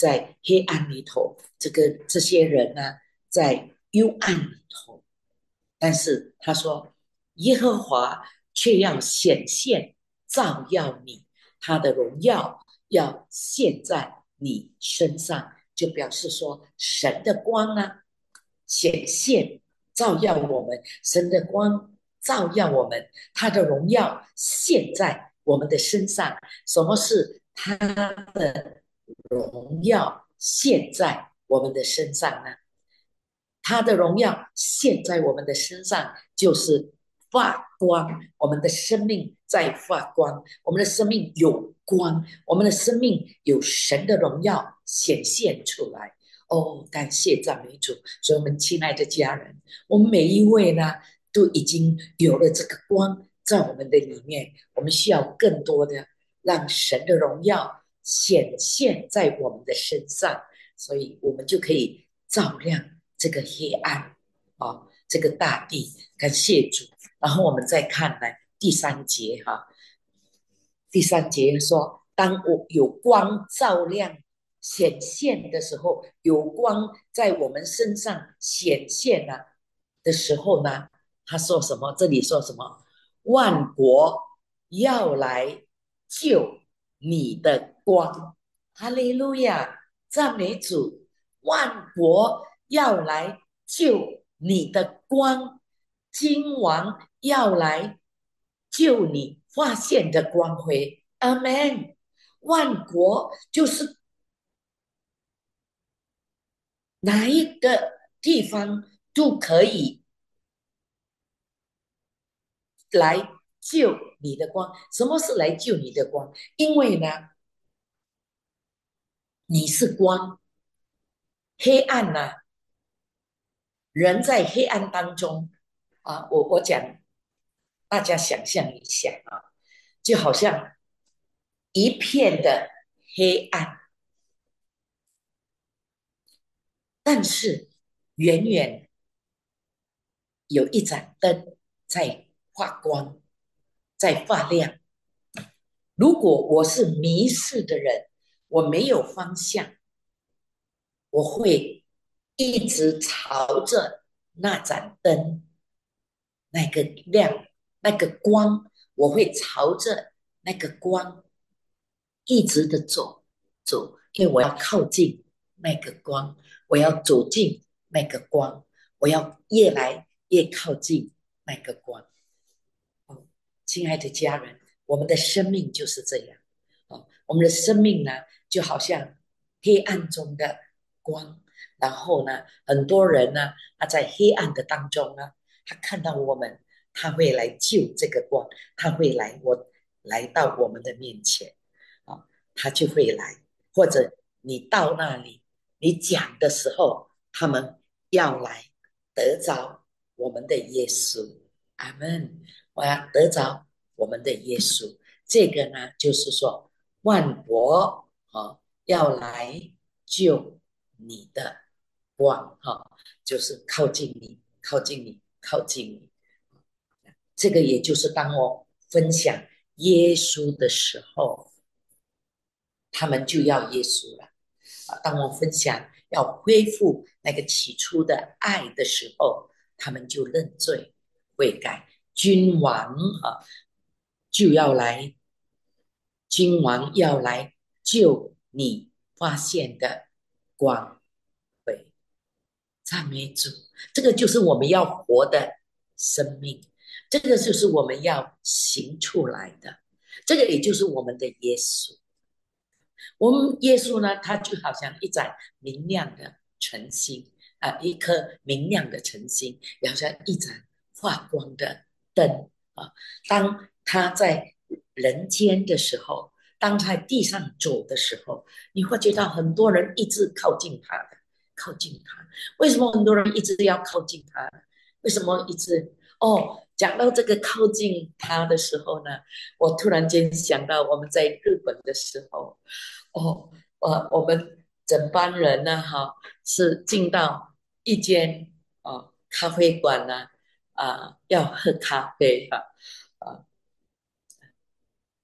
在黑暗里头，这个这些人呢，在幽暗里头。但是他说，耶和华却要显现照耀你，他的荣耀要现在你身上，就表示说神的光呢显现照耀我们，神的光照耀我们，他的荣耀现在我们的身上。什么是他的荣耀现在我们的身上呢？他的荣耀现在我们的身上，就是发光，我们的生命在发光，我们的生命有光，我们的生命有神的荣耀显现出来。哦，感谢赞美主！所以，我们亲爱的家人，我们每一位呢，都已经有了这个光在我们的里面。我们需要更多的让神的荣耀显现在我们的身上，所以我们就可以照亮这个黑暗啊，这个大地。感谢主。然后我们再看来第三节哈、啊，第三节说，当我有光照亮显现的时候，有光在我们身上显现了的时候呢，他说什么？这里说什么？万国要来救你的光，哈利路亚，赞美主！万国要来救你的光，君王要来救你发现的光辉。阿门。万国就是哪一个地方都可以来救你的光。什么是来救你的光？因为呢，你是光，黑暗呢、啊，人在黑暗当中啊，我我讲，大家想象一下啊，就好像一片的黑暗，但是远远有一盏灯在发光，在发亮。如果我是迷失的人，我没有方向，我会一直朝着那盏灯，那个亮，那个光，我会朝着那个光一直的走走，因为我要靠近那个光，我要走进那个光，我要越来越靠近那个光。哦，亲爱的家人，我们的生命就是这样。哦，我们的生命呢，就好像黑暗中的光。然后呢，很多人呢，他在黑暗的当中呢，他看到我们，他会来救这个光，他会来我来到我们的面前。啊，他就会来，或者你到那里，你讲的时候，他们要来得着我们的耶稣。阿门！我要得着我们的耶稣。这个呢，就是说万国啊要来救你的光哈，就是靠近你，靠近你，靠近你。这个也就是当我分享耶稣的时候，他们就要耶稣了啊。当我分享要恢复那个起初的爱的时候，他们就认罪悔改。君王啊就要来，君王要来救你发现的光辉。赞美主，这个就是我们要活的生命，这个就是我们要行出来的，这个也就是我们的耶稣。我们耶稣呢，他就好像一盏明亮的晨星啊，一颗明亮的晨星，也好像一盏发光的灯啊。当他在人间的时候，当他在地上走的时候，你会觉得很多人一直靠近他的，靠近他。为什么很多人一直要靠近他？为什么一直？哦，讲到这个靠近他的时候呢，我突然间想到我们在日本的时候。哦，我我们整班人呢，哈，是进到一间哦咖啡馆呢，啊，要喝咖啡哈，啊，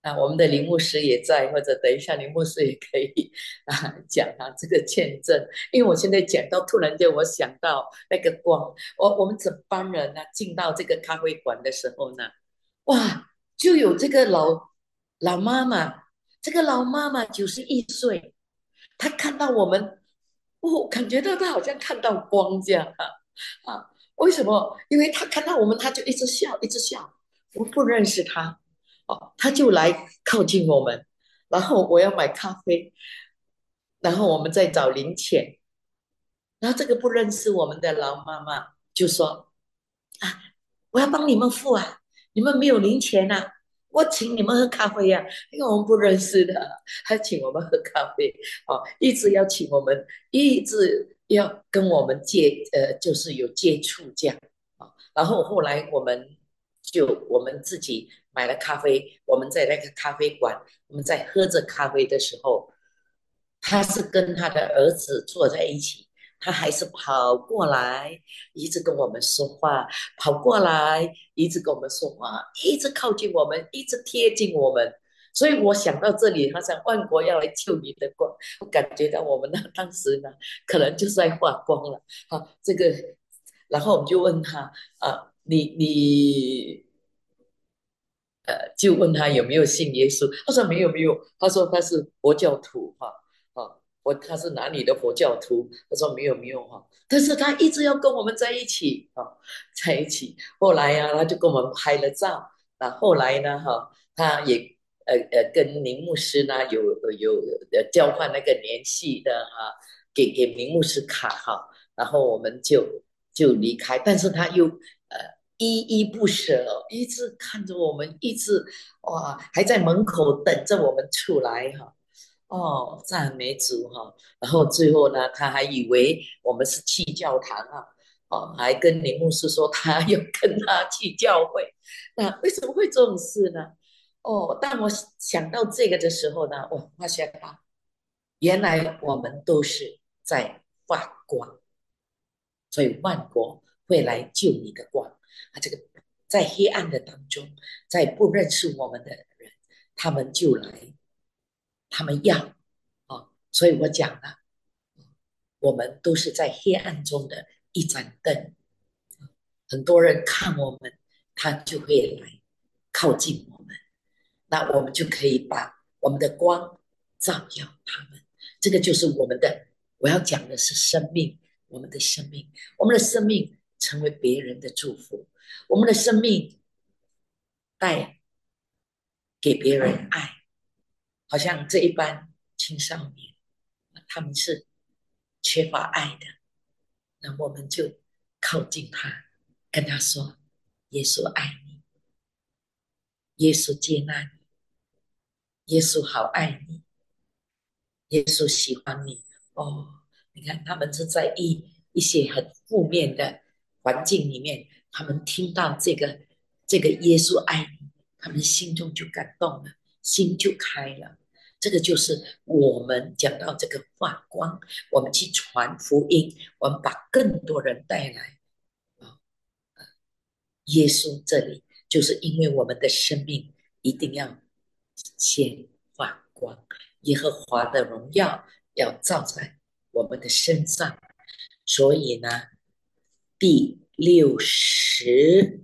啊，我们的林牧师也在，或者等一下林牧师也可以啊讲啊这个见证。因为我现在讲到，突然间我想到那个光，我我们整班人呢进到这个咖啡馆的时候呢，哇，就有这个老老妈妈，这个老妈妈九十一岁，她看到我们，我感觉到她好像看到光这样啊啊！为什么？因为她看到我们，她就一直笑，一直笑。我不认识她。哦，他就来靠近我们，然后我要买咖啡，然后我们再找零钱，然后这个不认识我们的老妈妈就说：“啊，我要帮你们付啊，你们没有零钱啊，我请你们喝咖啡呀、啊，因为我们不认识的，他请我们喝咖啡，哦，一直要请我们，一直要跟我们接，呃，就是有接触这样啊、哦。然后后来我们就我们自己买了咖啡，我们在那个咖啡馆，我们在喝着咖啡的时候，他是跟他的儿子坐在一起。他还是跑过来，一直跟我们说话，跑过来，一直跟我们说话，一直靠近我们，一直贴近我们。所以我想到这里，好像万国要来救你的光，我感觉到我们呢，当时呢，可能就是在发光了。好，这个，然后我们就问他啊，你你呃，就问他有没有信耶稣，他说没有没有，他说他是佛教徒哈，啊，我他是哪里的佛教徒，他说没有没有哈，但是他一直要跟我们在一起啊，在一起。后来呀、啊，他就跟我们拍了照，那后来呢哈，他也呃呃跟林牧师呢有有呃交换那个联系的哈，给给林牧师卡哈，然后我们就就离开，但是他又呃。依依不舍，一直看着我们，一直哇，还在门口等着我们出来哈。哦，赞美主哈。然后最后呢，他还以为我们是去教堂啊，哦，还跟林牧师说他要跟他去教会。那为什么会这种事呢？哦，当我想到这个的时候呢，我发现啊，原来我们都是在发光，所以万国会来救你的光。啊，这个在黑暗的当中，在不认识我们的人，他们就来，他们要啊、哦，所以我讲了，我们都是在黑暗中的一盏灯，很多人看我们，他就会来靠近我们，那我们就可以把我们的光照耀他们。这个就是我们的，我要讲的是生命，我们的生命，我们的生命成为别人的祝福，我们的生命带给别人爱，好像这一班青少年，他们是缺乏爱的，那我们就靠近他，跟他说：耶稣爱你，耶稣接纳你，耶稣好爱你，耶稣喜欢你。哦，你看他们是在一一些很负面的环境里面，他们听到这个这个耶稣爱你，他们心中就感动了，心就开了。这个就是我们讲到这个发光，我们去传福音，我们把更多人带来啊，耶稣这里，就是因为我们的生命一定要先发光，耶和华的荣耀要照在我们的身上。所以呢，第六十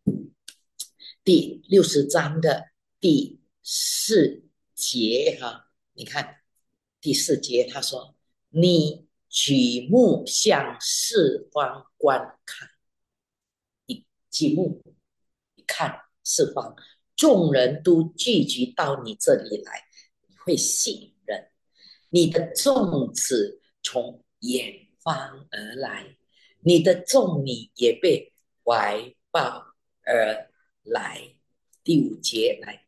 第六十章的第四节哈，你看第四节他说：你举目向四方观看，你举目你看四方，众人都聚集到你这里来，你会吸引人。你的众子从远方而来，你的众女也被怀抱而来。第五节来，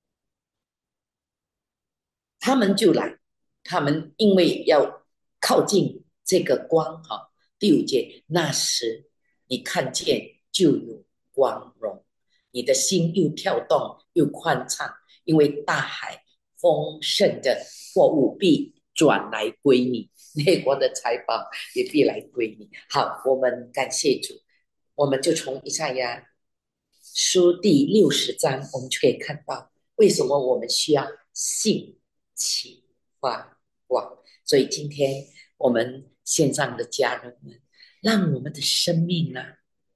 他们就来，他们因为要靠近这个光哈。第五节，那时你看见就有光荣，你的心又跳动又宽敞，因为大海丰盛的货物必转来归你，列国的财宝也必来归你。好，我们感谢主，我们就从以赛亚书第六十章，我们就可以看到为什么我们需要兴起发光？所以今天我们线上的家人们，让我们的生命呢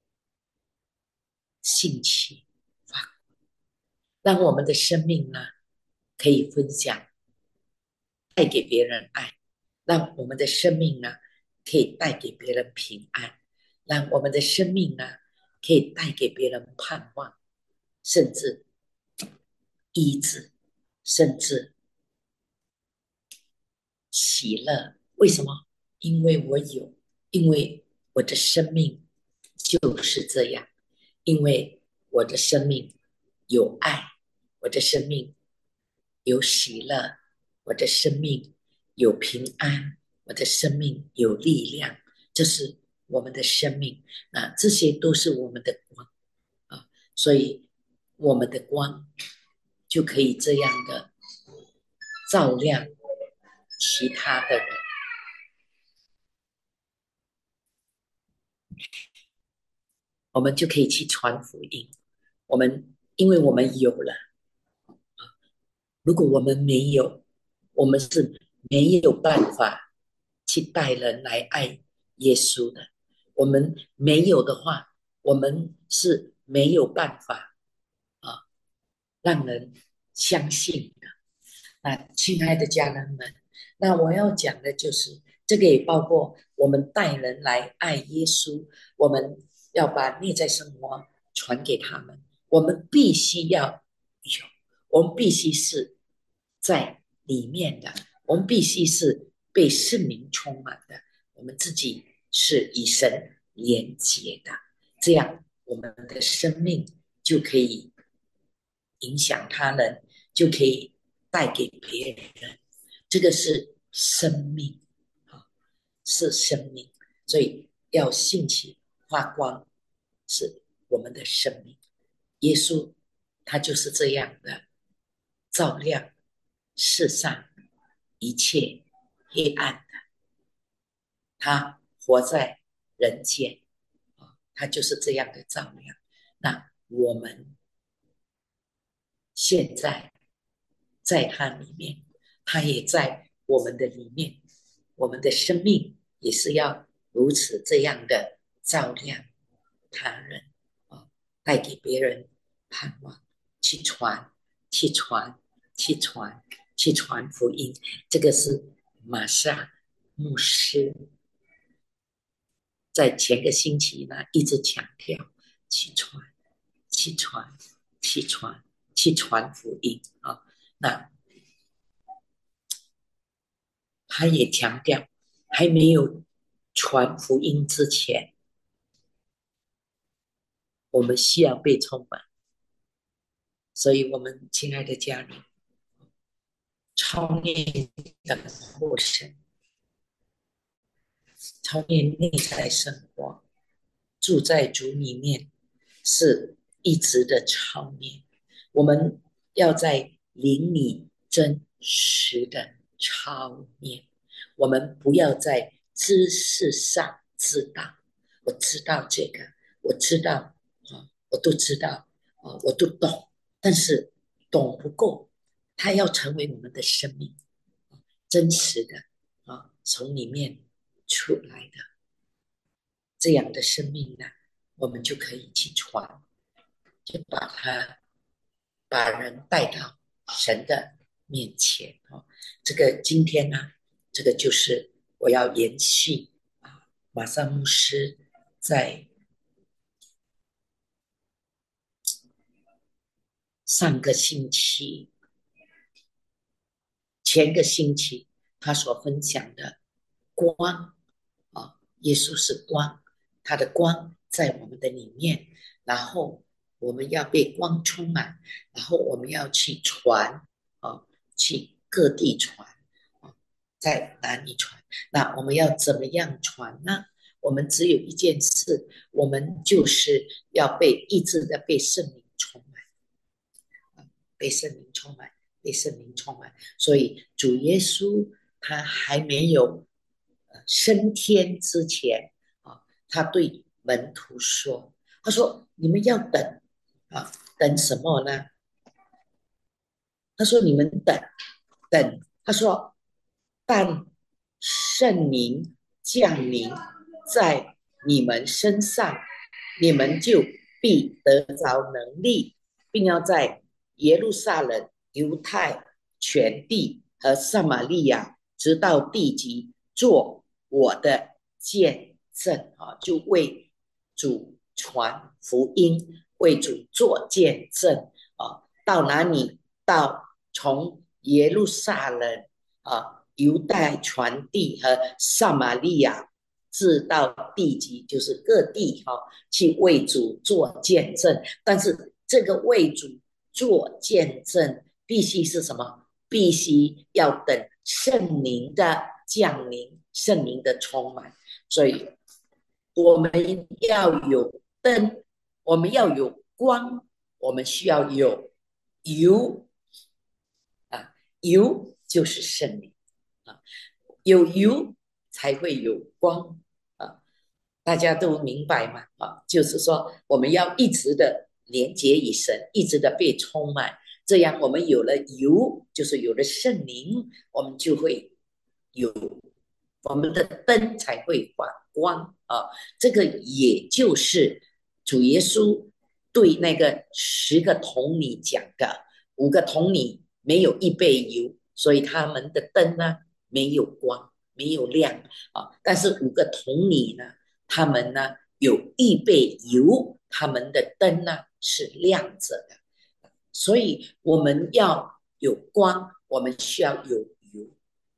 兴起发光，让我们的生命呢可以分享，带给别人爱，让我们的生命呢可以带给别人平安，让我们的生命呢可以带给别人盼望，甚至医治，甚至喜乐。为什么？因为我有，因为我的生命就是这样，因为我的生命有爱，我的生命有喜乐，我的生命有平安，我的生命有力量，这是我们的生命啊，这些都是我们的光啊，所以我们的光就可以这样的照亮其他的人。我们就可以去传福音。我们因为我们有了，如果我们没有，我们是没有办法去带人来爱耶稣的。我们没有的话，我们是没有办法啊让人相信的。那亲爱的家人们，那我要讲的就是这个，也包括我们带人来爱耶稣，我们要把内在生活传给他们，我们必须要有，我们必须是在里面的，我们必须是被圣灵充满的，我们自己是与神连结的，这样我们的生命就可以影响他人，就可以带给别人，这个是生命啊，是生命，所以要兴起发光，是我们的生命。耶稣他就是这样的照亮世上一切黑暗的，他活在人间，他就是这样的照亮。那我们现在在他里面，他也在我们的里面，我们的生命也是要如此这样的照亮他人啊，带给别人盼望，去传，去传，去传，去传福音。这个是玛莎牧师在前个星期呢一直强调，去传，去传，去传，去传福音啊。那他也强调，还没有传福音之前，我们需要被充满。所以我们亲爱的家人，操练的过程，操练内在生活，住在主里面，是一直的操练。我们要在灵里真实的操练，我们不要在知识上知道，我知道这个，我知道啊，我都知道啊，我都懂，但是懂不够，它要成为我们的生命，真实的啊，从里面出来的这样的生命呢，我们就可以去传，就把它把人带到神的面前哦。这个今天呢，这个就是我要延续啊，马上牧师在上个星期、前个星期他所分享的光啊，耶稣是光，他的光在我们的里面，然后我们要被光充满，然后我们要去传啊，去各地传啊，在哪里传？那我们要怎么样传呢？我们只有一件事，我们就是要被一直的被圣灵充满，被圣灵充满，被圣灵充满。所以主耶稣他还没有升天之前啊，他对门徒说：“他说你们要等啊，等什么呢？ 他说你们等等，他说但圣灵降临在你们身上，你们就必得着能力，并要在耶路撒冷、犹太全地和撒玛利亚直到地极做我的见证啊！就为主传福音，为主做见证啊！到哪里？到从耶路撒冷啊、犹太传地和撒玛利亚，至到地极，就是各地哈、哦，去为主做见证。但是这个为主做见证，必须是什么？必须要等圣灵的降临，圣灵的充满。所以我们要有灯，我们要有光，我们需要有油啊，油就是圣灵啊，有油才会有光啊，大家都明白吗？啊，就是说我们要一直的连接与神，一直的被充满，这样我们有了油，就是有了圣灵，我们就会有我们的灯才会发光啊。这个也就是主耶稣对那个十个童女讲的，五个童女没有一杯油，所以他们的灯呢没有光，没有亮啊。但是五个童女呢，他们呢有预备油，他们的灯呢是亮着的。所以我们要有光，我们需要有油，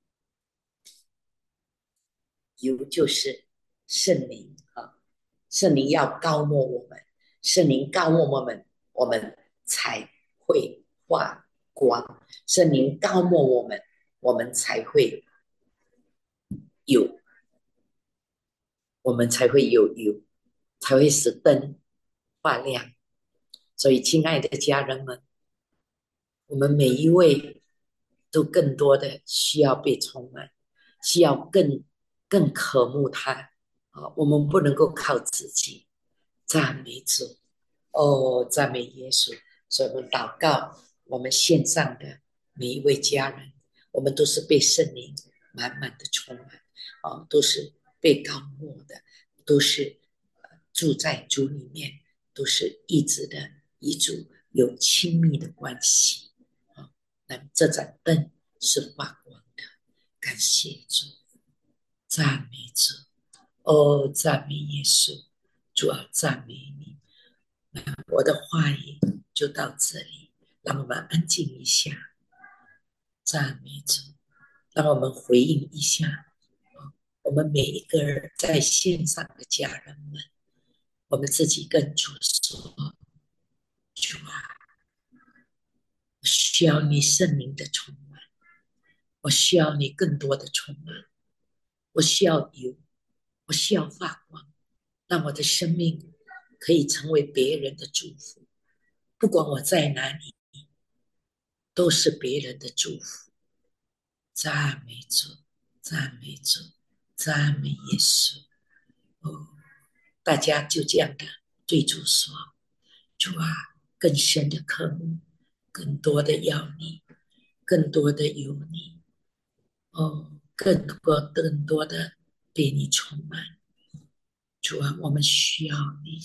油就是圣灵啊，圣灵要高抹我们，圣灵高抹我们，我们才会发光，圣灵高抹我们，我们才会有，我们才会有油，才会使灯发亮。所以，亲爱的家人们，我们每一位都更多的需要被充满，需要更更渴慕他啊！我们不能够靠自己，赞美主哦，赞美耶稣。所以我们祷告，我们线上的每一位家人，我们都是被圣灵满满的充满啊，都是被高抹的，都是住在主里面，都是一直的与主有亲密的关系。那这盏灯是发光的，感谢主，赞美主，哦，赞美耶稣，主啊，赞美你。我的话语就到这里，让我们安静一下，赞美主，让我们回应一下我们每一个人在线上的家人们，我们自己跟主说，主啊，我需要你圣灵的充满，我需要你更多的充满，我需要油，我需要发光，让我的生命可以成为别人的祝福。不管我在哪里，都是别人的祝福。赞美主，赞美主，赞美耶稣。哦，大家就这样的对主说：主啊，更深的渴慕，更多的要你，更多的有你。哦，更多更多的被你充满。主啊，我们需要你，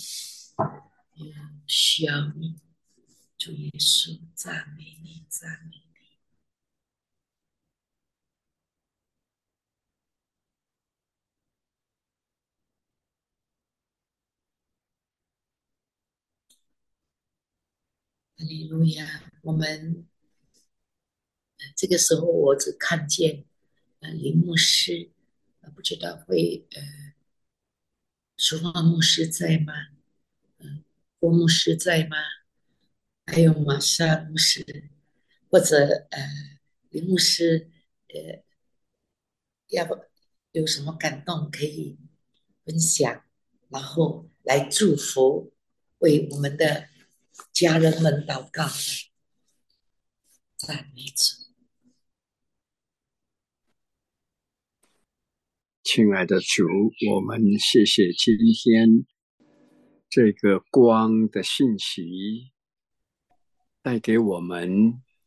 需要你。主耶稣，赞美你，赞美你。哈利路亚！我们这个时候，我只看见呃林牧师，呃不知道会呃淑华牧师在吗？嗯、呃，郭牧师在吗？还有玛莎牧师，或者呃林牧师，呃，要不有什么感动可以分享，然后来祝福，为我们的家人们祷告，赞美主。 亲爱的主，我们谢谢今天这个光的信息带给我们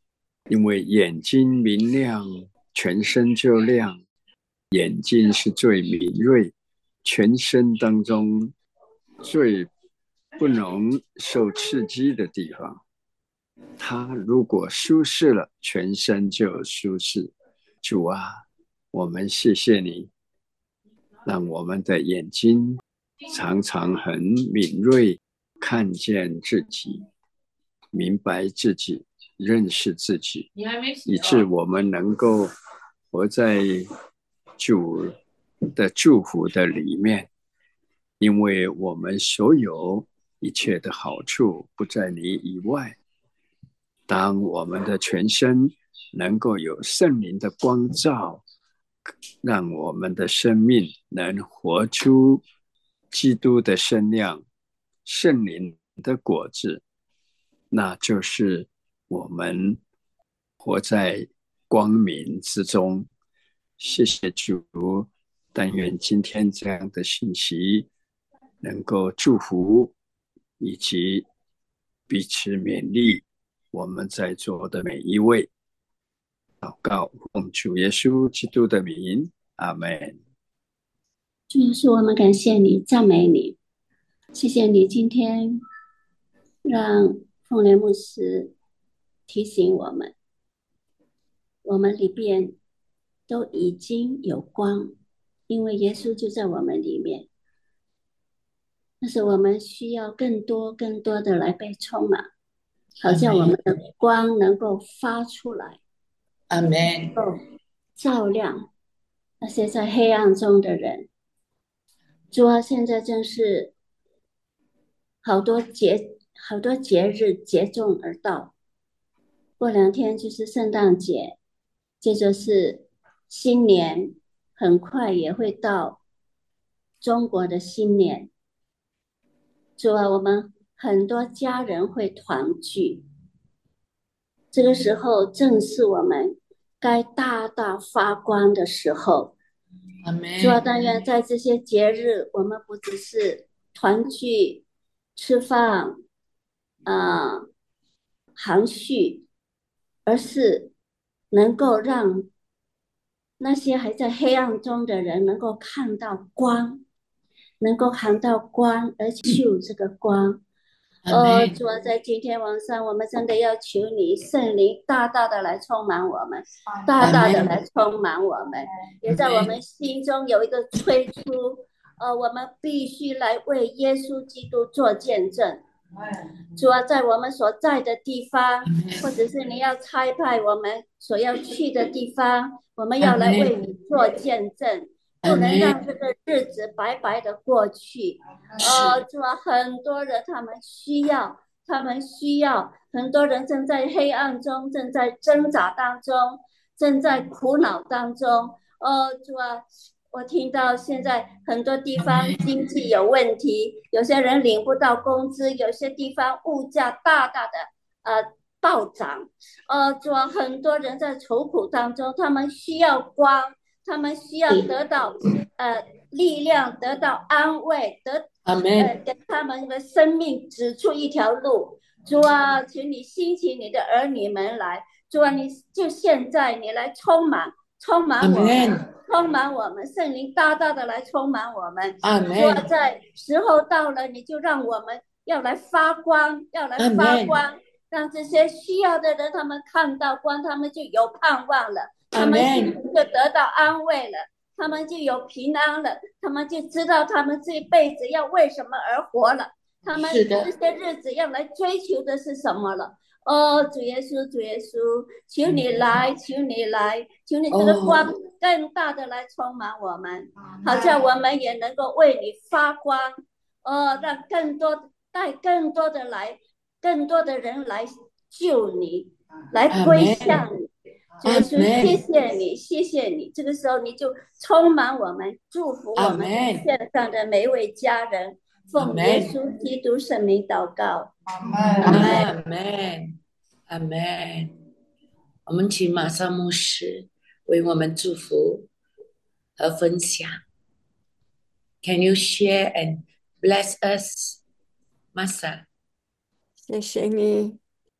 因为眼睛明亮，全身就亮。眼睛是最敏锐，全身当中最不能受刺激的地方。它如果舒适了，全身就舒适。主啊，我们谢谢你，让我们的眼睛常常很敏锐，看见自己，明白自己，认识自己，以致我们能够活在主的祝福的里面。因为我们所有一切的好处不在你以外。当我们的全身能够有圣灵的光照，让我们的生命能活出基督的身量，圣灵的果子，那就是我们活在光明之中。谢谢主，但愿今天这样的信息能够祝福以及彼此勉励我们在座的每一位。祷告奉主耶稣基督的名，阿们。 主耶稣，我们感谢你，赞美你，谢谢你今天让凤莲牧师提醒我们，我们里边都已经有光，因为耶稣就在我们里面。但是我们需要更多更多的来被充满，好像我们的光能够发出来， 阿们， 照亮那些在黑暗中的人。主啊，现在正是好多节好多节日接踵而到，过两天就是圣诞节，接着是新年，很快也会到中国的新年。主啊，我们很多家人会团聚，这个时候正是我们该大大发光的时候。主啊，但愿在这些节日，我们不只是团聚、吃饭、啊、呃、含蓄，而是能够让那些还在黑暗中的人能够看到光，能够看到光，而求这个光。呃，主啊，在今天晚上，我们真的要求你圣灵大大的来充满我们，大大的来充满我们，也在我们心中有一个催促。呃，我们必须来为耶稣基督做见证。主啊，在我们所在的地方，或者是你要差派我们所要去的地方，我们要来为你做见证。不能让这个日子白白的过去。呃，主啊，很多人他们需要，他们需要，很多人正在黑暗中，正在挣扎当中，正在苦恼当中。呃，主啊，我听到现在很多地方经济有问题，有些人领不到工资，有些地方物价大大的呃暴涨。呃，主啊，很多人在愁苦当中，他们需要光。他们需要得到呃力量，得到安慰，得呃给他们的生命指出一条路。主啊，请你兴起你的儿女们来。主啊，你就现在你来充满充满我们，充满我们，圣灵大大的来充满我们。主啊，在时候到了，你就让我们要来发光，要来发光，让这些需要的人他们看到光，他们就有盼望了。他们就得到安慰了，他们就有平安了，他们就知道他们这辈子要为什么而活了，他们这些日子要来追求的是什么了。哦，主耶稣，主耶稣，求你来，求你来，求你这个光更大的来充满我们，好像我们也能够为你发光。哦，让更多带更多的来，更多的人来救你，来归向你。主耶稣，谢谢你，谢谢你。这个时候，你就充满我们，祝福我们线上的每一位家人。奉耶稣基督圣名祷告。 阿门，阿门。我们请马上牧师为我们祝福和分享。Can you share and bless us, Masa? 谢谢你，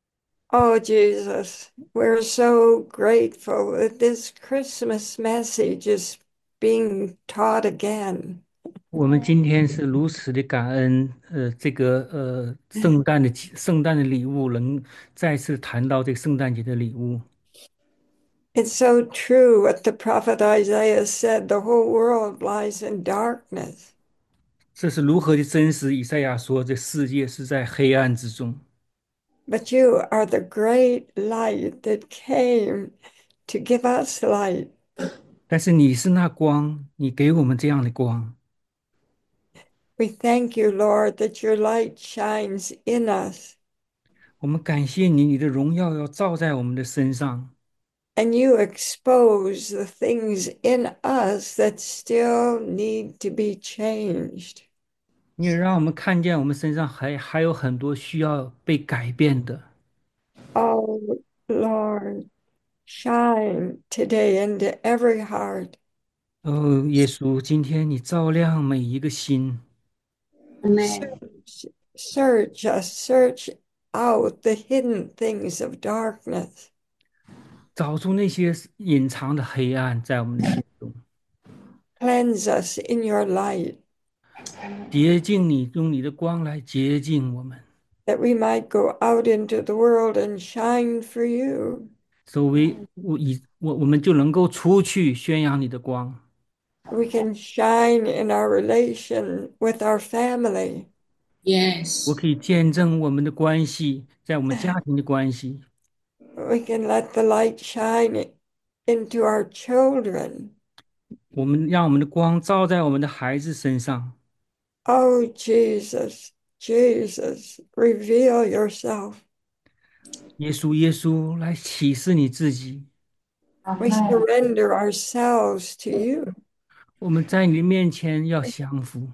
Oh, Jesus, we're so grateful that this Christmas message is being taught again. 我们今天是如此的感恩，呃，这个呃圣诞的圣诞的礼物能再次谈到这个圣诞节的礼物。 It's so true what the prophet Isaiah said, the whole world lies in darkness. 这是如何的真实？以赛亚说，这世界是在黑暗之中， But you are the great light that came to give us light. 但是你是那光，你给我们这样的光。 We thank you, Lord, that your light shines in us 我们感谢你，你的荣耀要照在我们的身上， and you expose the things in us that still need to be changed. 你也让我们看见我们身上还还有很多需要被改变的。 Oh, Lord, shine today into every heart. 哦，耶稣，今天你照亮每一个心， Amen. Search, search us, search out the hidden things of darkness. 找出那些隐藏的黑暗在我们的心中， Cleanse us in your light, 洁净你，用你的光来洁净我们， that we might go out into the world and shine for you. 所为我以我我们就能够出去宣扬你的光。 We can shine in our relation with our family. 我 Yes. 可以见证我们的关系，在我们家庭的关系， We can let the light shine into our children. 我们让我们的光照在我们的孩子身上。 Oh, Jesus, Jesus, reveal yourself. 耶稣，耶稣，来启示你自己。 We surrender ourselves to you. 我们在你的面前要降服，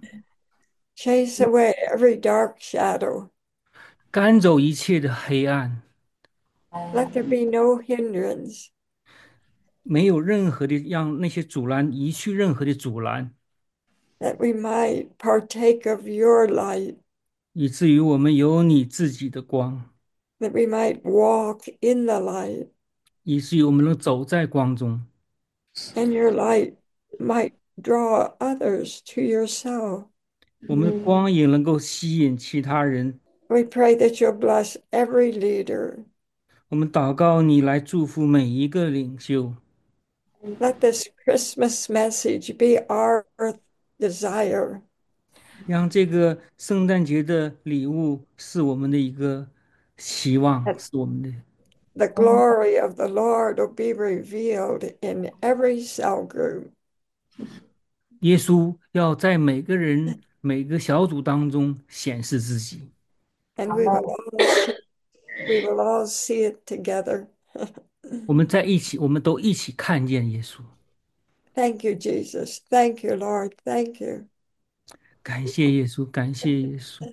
Chase away every dark shadow. 赶走一切的黑暗， Let there be no hindrance, 没有任何的让那些阻拦移去任何的阻拦， that we might partake of your light, 以至于我们有你自己的光， that we might walk in the light, 以至于我们能走在光中， and your light might draw others to yourself. 我们的光也能够吸引其他人。 We pray that you'll bless every leader. 我们祷告你来祝福每一个领袖， Let this Christmas message be our desire, 让这个圣诞节的礼物是我们的一个希望， that 是我们的 the glory of the Lord will be revealed in every cell group. 耶稣要在每个人每个小组当中显示自己。 And we will all see, we will all see it together. 我们在一起，我们都一起看见耶稣。 Thank you, Jesus. Thank you, Lord. Thank you. 感谢耶稣，感谢耶稣，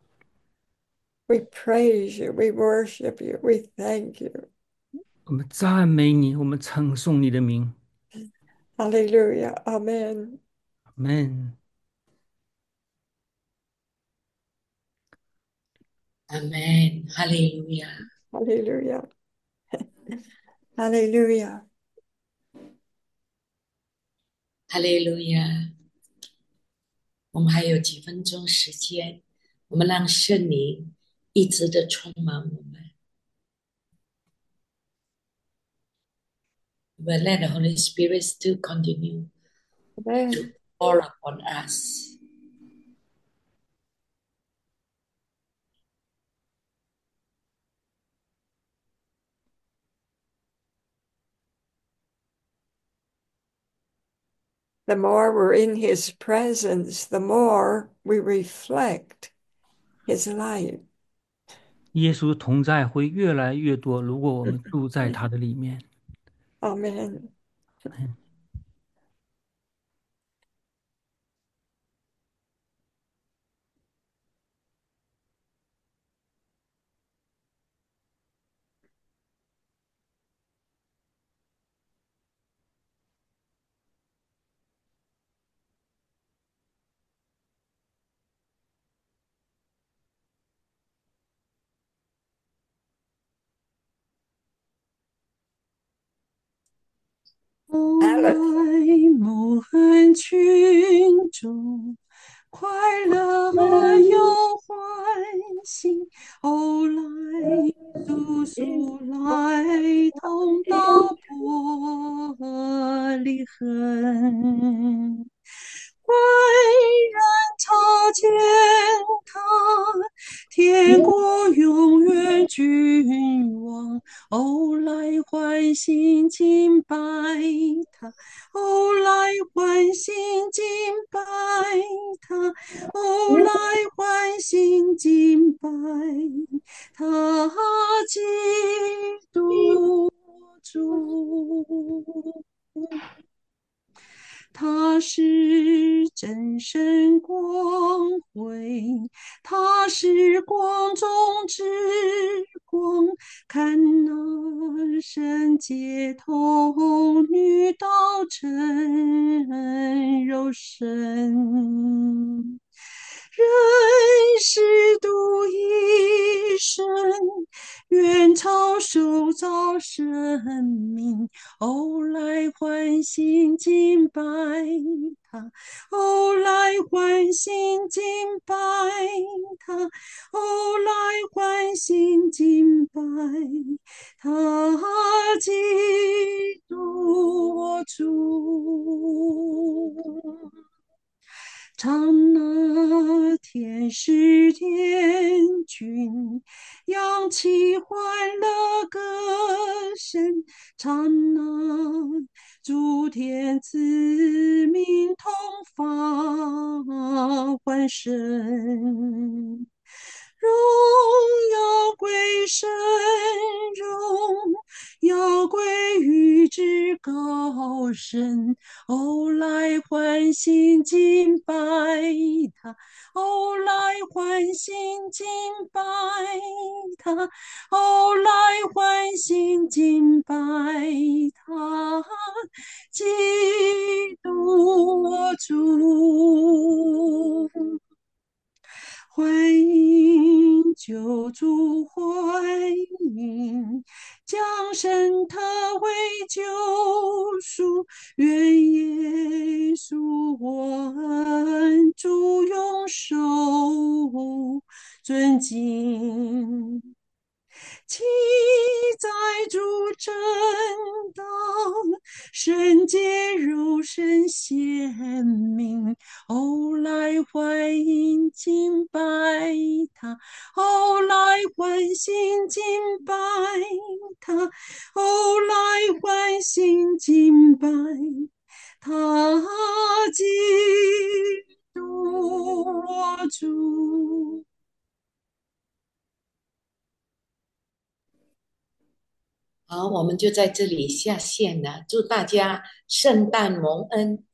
We praise you. We worship you. We thank you. 我们赞美你，我们称颂你的名。 Hallelujah. Amen. 阿门。 Amen. Hallelujah. Hallelujah. Hallelujah. Hallelujah. 我们还有几分钟时间，我们让圣灵一直的充满我们。We'll let the Holy Spirit still continue Amen. to pour upon us. The more we're in his presence, the more we reflect his light. 耶稣同在会越来越多，如果我们住在他的里面。 Amen. 来蒙恩群众，快乐又欢喜，哦，来速速来同到伯利恒。归人朝见他，天国永远君王。哦，来欢欣敬拜他，哦，来欢欣敬拜他，哦，来欢欣敬拜他，基督主。他是真神光辉，他是光中之光。看那圣洁童女道成肉身，人世独一生，愿超受造生命。哦，来欢欣敬拜他，哦，来欢欣敬拜他，哦，来欢欣敬拜他，基督我主。唱那天使天君扬起欢乐歌声，唱那诸天子民同发欢声。荣耀归神，荣耀归于至高神。哦，来欢欣敬拜他，哦，来欢欣敬拜他，哦，来欢欣敬拜他，基督我主。欢迎救主，欢迎降生特为救赎，愿耶稣我恩主永受尊敬。期在主正道，圣洁柔身显明。哦，来欢迎敬拜他，哦，来欢欣敬拜他，哦，来欢欣敬拜他，基督我主。 好，我们就在这里下线了。祝大家圣诞蒙恩。